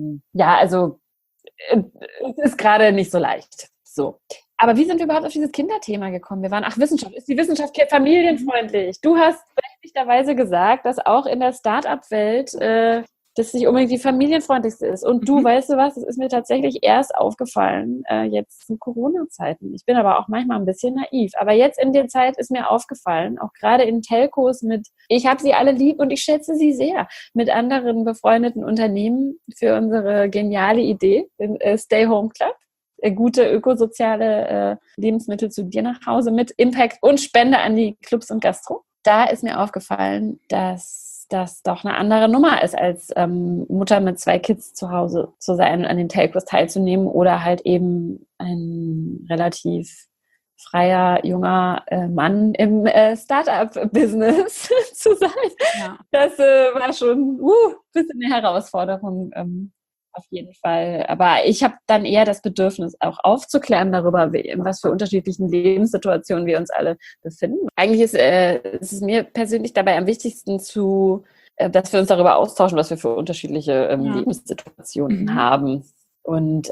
es ist gerade nicht so leicht. So. Aber wie sind wir überhaupt auf dieses Kinderthema gekommen? Wir waren, Wissenschaft. Ist die Wissenschaft familienfreundlich? Du hast berechtigterweise gesagt, dass auch in der Start-up-Welt das nicht unbedingt die familienfreundlichste ist. Und du, weißt du was, das ist mir tatsächlich erst aufgefallen, jetzt in Corona-Zeiten. Ich bin aber auch manchmal ein bisschen naiv. Aber jetzt in der Zeit ist mir aufgefallen, auch gerade in Telcos ich habe sie alle lieb und ich schätze sie sehr, mit anderen befreundeten Unternehmen für unsere geniale Idee, den Stay Home Club. Gute ökosoziale Lebensmittel zu dir nach Hause mit Impact und Spende an die Clubs und Gastro. Da ist mir aufgefallen, dass das doch eine andere Nummer ist, als Mutter mit 2 Kids zu Hause zu sein und an den Telcos teilzunehmen oder halt eben ein relativ freier, junger Mann im Start-up-Business zu sein. Ja. Das war schon ein bisschen eine Herausforderung. Auf jeden Fall. Aber ich habe dann eher das Bedürfnis, auch aufzuklären darüber, in was für unterschiedlichen Lebenssituationen wir uns alle befinden. Eigentlich ist es mir persönlich dabei am wichtigsten, dass wir uns darüber austauschen, was wir für unterschiedliche Lebenssituationen haben. Und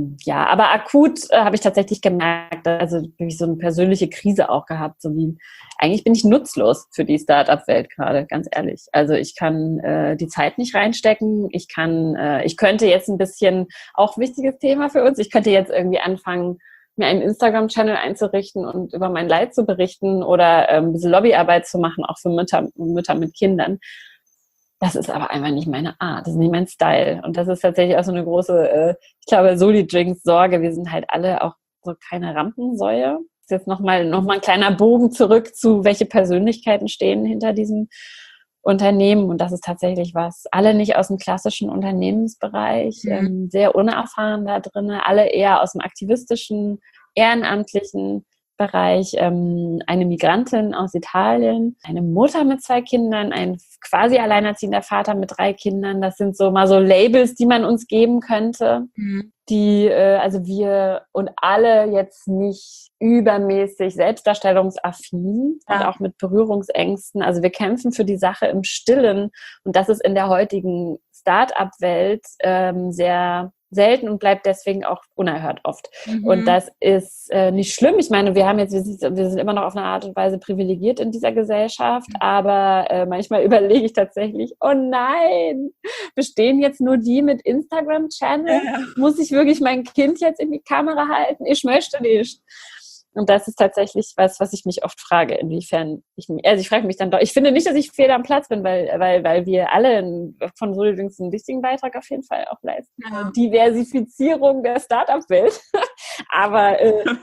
aber akut habe ich tatsächlich gemerkt, also wirklich so eine persönliche Krise auch gehabt, so wie eigentlich bin ich nutzlos für die Start-up-Welt gerade, ganz ehrlich. Also ich kann die Zeit nicht reinstecken, ich könnte jetzt ein bisschen, auch wichtiges Thema für uns, ich könnte jetzt irgendwie anfangen, mir einen Instagram-Channel einzurichten und über mein Leid zu berichten oder ein bisschen Lobbyarbeit zu machen, auch für Mütter mit Kindern. Das ist aber einfach nicht meine Art, das ist nicht mein Style. Und das ist tatsächlich auch so eine große, ich glaube, Soli-Drinks-Sorge. Wir sind halt alle auch so keine Rampensäue. Das ist jetzt noch mal ein kleiner Bogen zurück zu, welche Persönlichkeiten stehen hinter diesem Unternehmen. Und das ist tatsächlich was. Alle nicht aus dem klassischen Unternehmensbereich, sehr unerfahren da drin, alle eher aus dem aktivistischen, ehrenamtlichen Bereich, eine Migrantin aus Italien, eine Mutter mit 2 Kindern, ein quasi alleinerziehender Vater mit 3 Kindern. Das sind so mal so Labels, die man uns geben könnte, die also wir und alle jetzt nicht übermäßig selbstdarstellungsaffin und auch mit Berührungsängsten. Also wir kämpfen für die Sache im Stillen und das ist in der heutigen Start-up-Welt sehr selten und bleibt deswegen auch unerhört oft. Und das ist nicht schlimm. Ich meine, wir sind immer noch auf eine Art und Weise privilegiert in dieser Gesellschaft, aber manchmal überlege ich tatsächlich, oh nein, bestehen jetzt nur die mit Instagram-Channel? Ja. Muss ich wirklich mein Kind jetzt in die Kamera halten? Ich möchte nicht. Und das ist tatsächlich was ich mich oft frage, inwiefern ich frage mich dann doch, ich finde nicht, dass ich fehl am Platz bin, weil wir alle von Soli-Drinks einen wichtigen Beitrag auf jeden Fall auch leisten. Ja. Diversifizierung der Start-up-Welt. Aber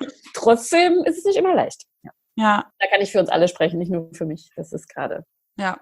trotzdem ist es nicht immer leicht. Ja. Da kann ich für uns alle sprechen, nicht nur für mich. Das ist gerade. Ja.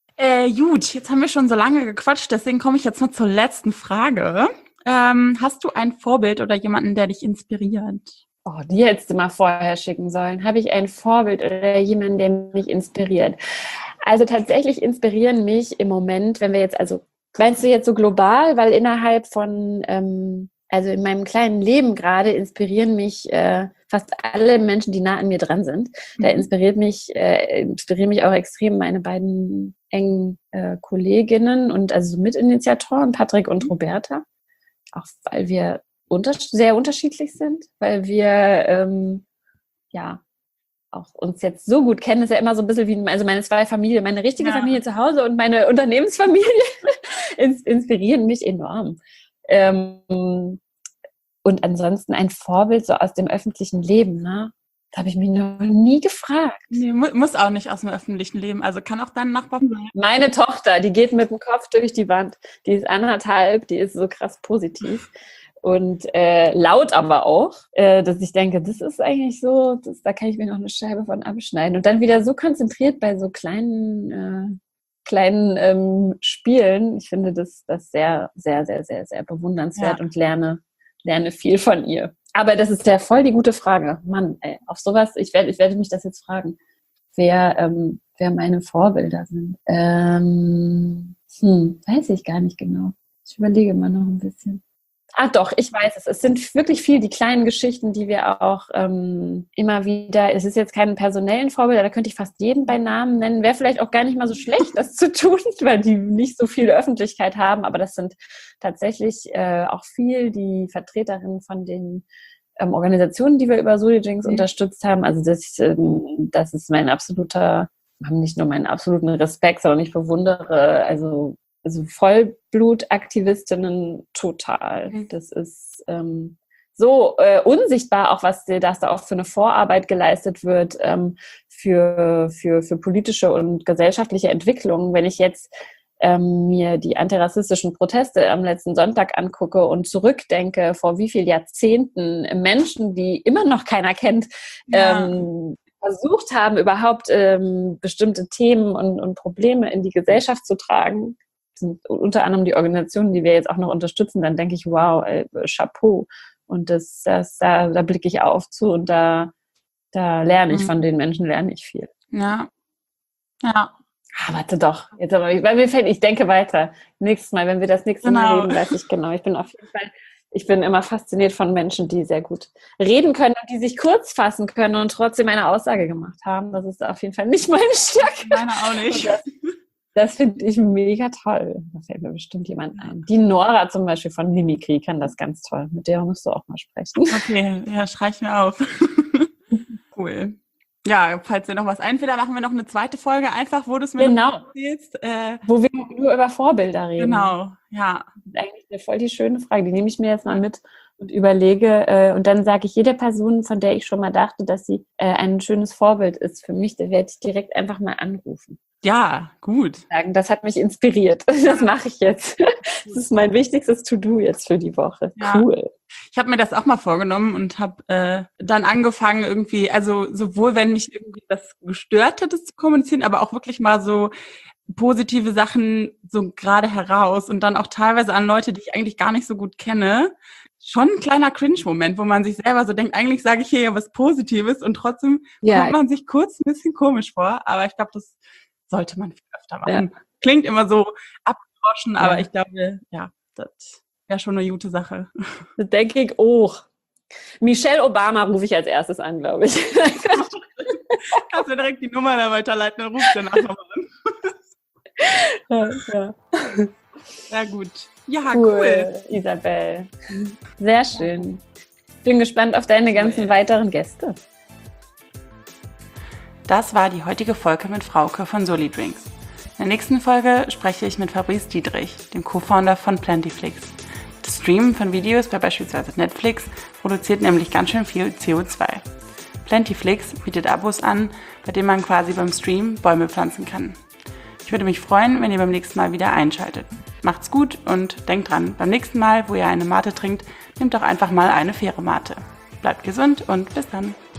Gut, jetzt haben wir schon so lange gequatscht, deswegen komme ich jetzt noch zur letzten Frage. Hast du ein Vorbild oder jemanden, der dich inspiriert? Oh, die hättest du mal vorher schicken sollen. Habe ich ein Vorbild oder jemanden, der mich inspiriert? Also tatsächlich inspirieren mich im Moment, wenn wir jetzt, also meinst du jetzt so global, weil innerhalb von, also in meinem kleinen Leben gerade inspirieren mich fast alle Menschen, die nah an mir dran sind. Da inspirieren mich auch extrem meine beiden engen Kolleginnen und also Mitinitiatoren, Patrick und Roberta. Auch weil wir sehr unterschiedlich sind, weil wir auch uns jetzt so gut kennen, ist ja immer so ein bisschen wie meine 2 Familien, meine richtige Familie zu Hause und meine Unternehmensfamilie inspirieren mich enorm. Und ansonsten ein Vorbild so aus dem öffentlichen Leben, ne? Das habe ich mich noch nie gefragt. Nee, muss auch nicht aus dem öffentlichen Leben. Also kann auch dein Nachbar sein. Meine Tochter, die geht mit dem Kopf durch die Wand. Die ist 1,5, die ist so krass positiv. Und laut aber auch, dass ich denke, das ist eigentlich so, da kann ich mir noch eine Scheibe von abschneiden. Und dann wieder so konzentriert bei so kleinen Spielen. Ich finde das sehr, sehr, sehr, sehr, sehr bewundernswert und lerne viel von ihr. Aber das ist ja voll die gute Frage. Mann, ey, auf sowas, ich werde mich das jetzt fragen, wer meine Vorbilder sind. Weiß ich gar nicht genau. Ich überlege mal noch ein bisschen. Doch, ich weiß es. Es sind wirklich viel die kleinen Geschichten, die wir auch immer wieder, es ist jetzt kein personellen Vorbild, da könnte ich fast jeden bei Namen nennen. Wäre vielleicht auch gar nicht mal so schlecht, das zu tun, weil die nicht so viel Öffentlichkeit haben, aber das sind tatsächlich auch viel die Vertreterinnen von den Organisationen, die wir über Solidrinks unterstützt haben. Also das ist mein absoluter, haben nicht nur meinen absoluten Respekt, sondern ich bewundere, also Vollblutaktivistinnen total. Das ist so unsichtbar, auch was da auch für eine Vorarbeit geleistet wird für politische und gesellschaftliche Entwicklungen. Wenn ich jetzt mir die antirassistischen Proteste am letzten Sonntag angucke und zurückdenke, vor wie vielen Jahrzehnten Menschen, die immer noch keiner kennt, versucht haben, überhaupt bestimmte Themen und Probleme in die Gesellschaft zu tragen, sind unter anderem die Organisationen, die wir jetzt auch noch unterstützen, dann denke ich, wow, Chapeau. Und da blicke ich auf zu und da lerne ich von den Menschen, lerne ich viel. Ja. Warte doch. Jetzt aber, weil mir fällt, ich denke weiter. Nächstes Mal, wenn wir das nächste Mal reden, weiß ich genau. Ich bin immer fasziniert von Menschen, die sehr gut reden können und die sich kurz fassen können und trotzdem eine Aussage gemacht haben. Das ist auf jeden Fall nicht meine Stärke. Meine auch nicht. Das finde ich mega toll. Da fällt mir bestimmt jemand ein. Die Nora zum Beispiel von Mimikry kann das ganz toll. Mit der musst du auch mal sprechen. Okay, ja, schreibe ich mir auf. Cool. Ja, falls dir noch was einfällt, dann machen wir noch eine zweite Folge einfach, wo du es mir noch erzählst. Wo wir nur über Vorbilder reden. Genau, ja. Das ist eigentlich eine voll die schöne Frage. Die nehme ich mir jetzt mal mit und überlege. Und dann sage ich jeder Person, von der ich schon mal dachte, dass sie ein schönes Vorbild ist für mich, da werde ich direkt einfach mal anrufen. Ja, gut. Sagen, das hat mich inspiriert. Das mache ich jetzt. Das ist mein wichtigstes To-Do jetzt für die Woche. Ja. Cool. Ich habe mir das auch mal vorgenommen und habe dann angefangen irgendwie, also sowohl wenn mich irgendwie das gestört hat, das zu kommunizieren, aber auch wirklich mal so positive Sachen so gerade heraus und dann auch teilweise an Leute, die ich eigentlich gar nicht so gut kenne. Schon ein kleiner Cringe-Moment, wo man sich selber so denkt, eigentlich sage ich hier ja was Positives und trotzdem kommt man sich kurz ein bisschen komisch vor, aber ich glaube, das sollte man viel öfter machen. Ja. Klingt immer so abgedroschen, aber ich glaube, ja, das wäre schon eine gute Sache. Das denke ich auch. Michelle Obama rufe ich als erstes an, glaube ich. Kannst du direkt die Nummer da weiterleiten, dann rufst du danach nochmal an. Ja. Ja, gut. Ja, cool. Isabel. Sehr schön. Bin gespannt auf deine ganzen weiteren Gäste. Das war die heutige Folge mit Frauke von Solidrinks. In der nächsten Folge spreche ich mit Fabrice Dietrich, dem Co-Founder von Plentyflix. Das Streamen von Videos bei beispielsweise Netflix produziert nämlich ganz schön viel CO2. Plentyflix bietet Abos an, bei denen man quasi beim Stream Bäume pflanzen kann. Ich würde mich freuen, wenn ihr beim nächsten Mal wieder einschaltet. Macht's gut und denkt dran, beim nächsten Mal, wo ihr eine Mate trinkt, nehmt doch einfach mal eine faire Mate. Bleibt gesund und bis dann.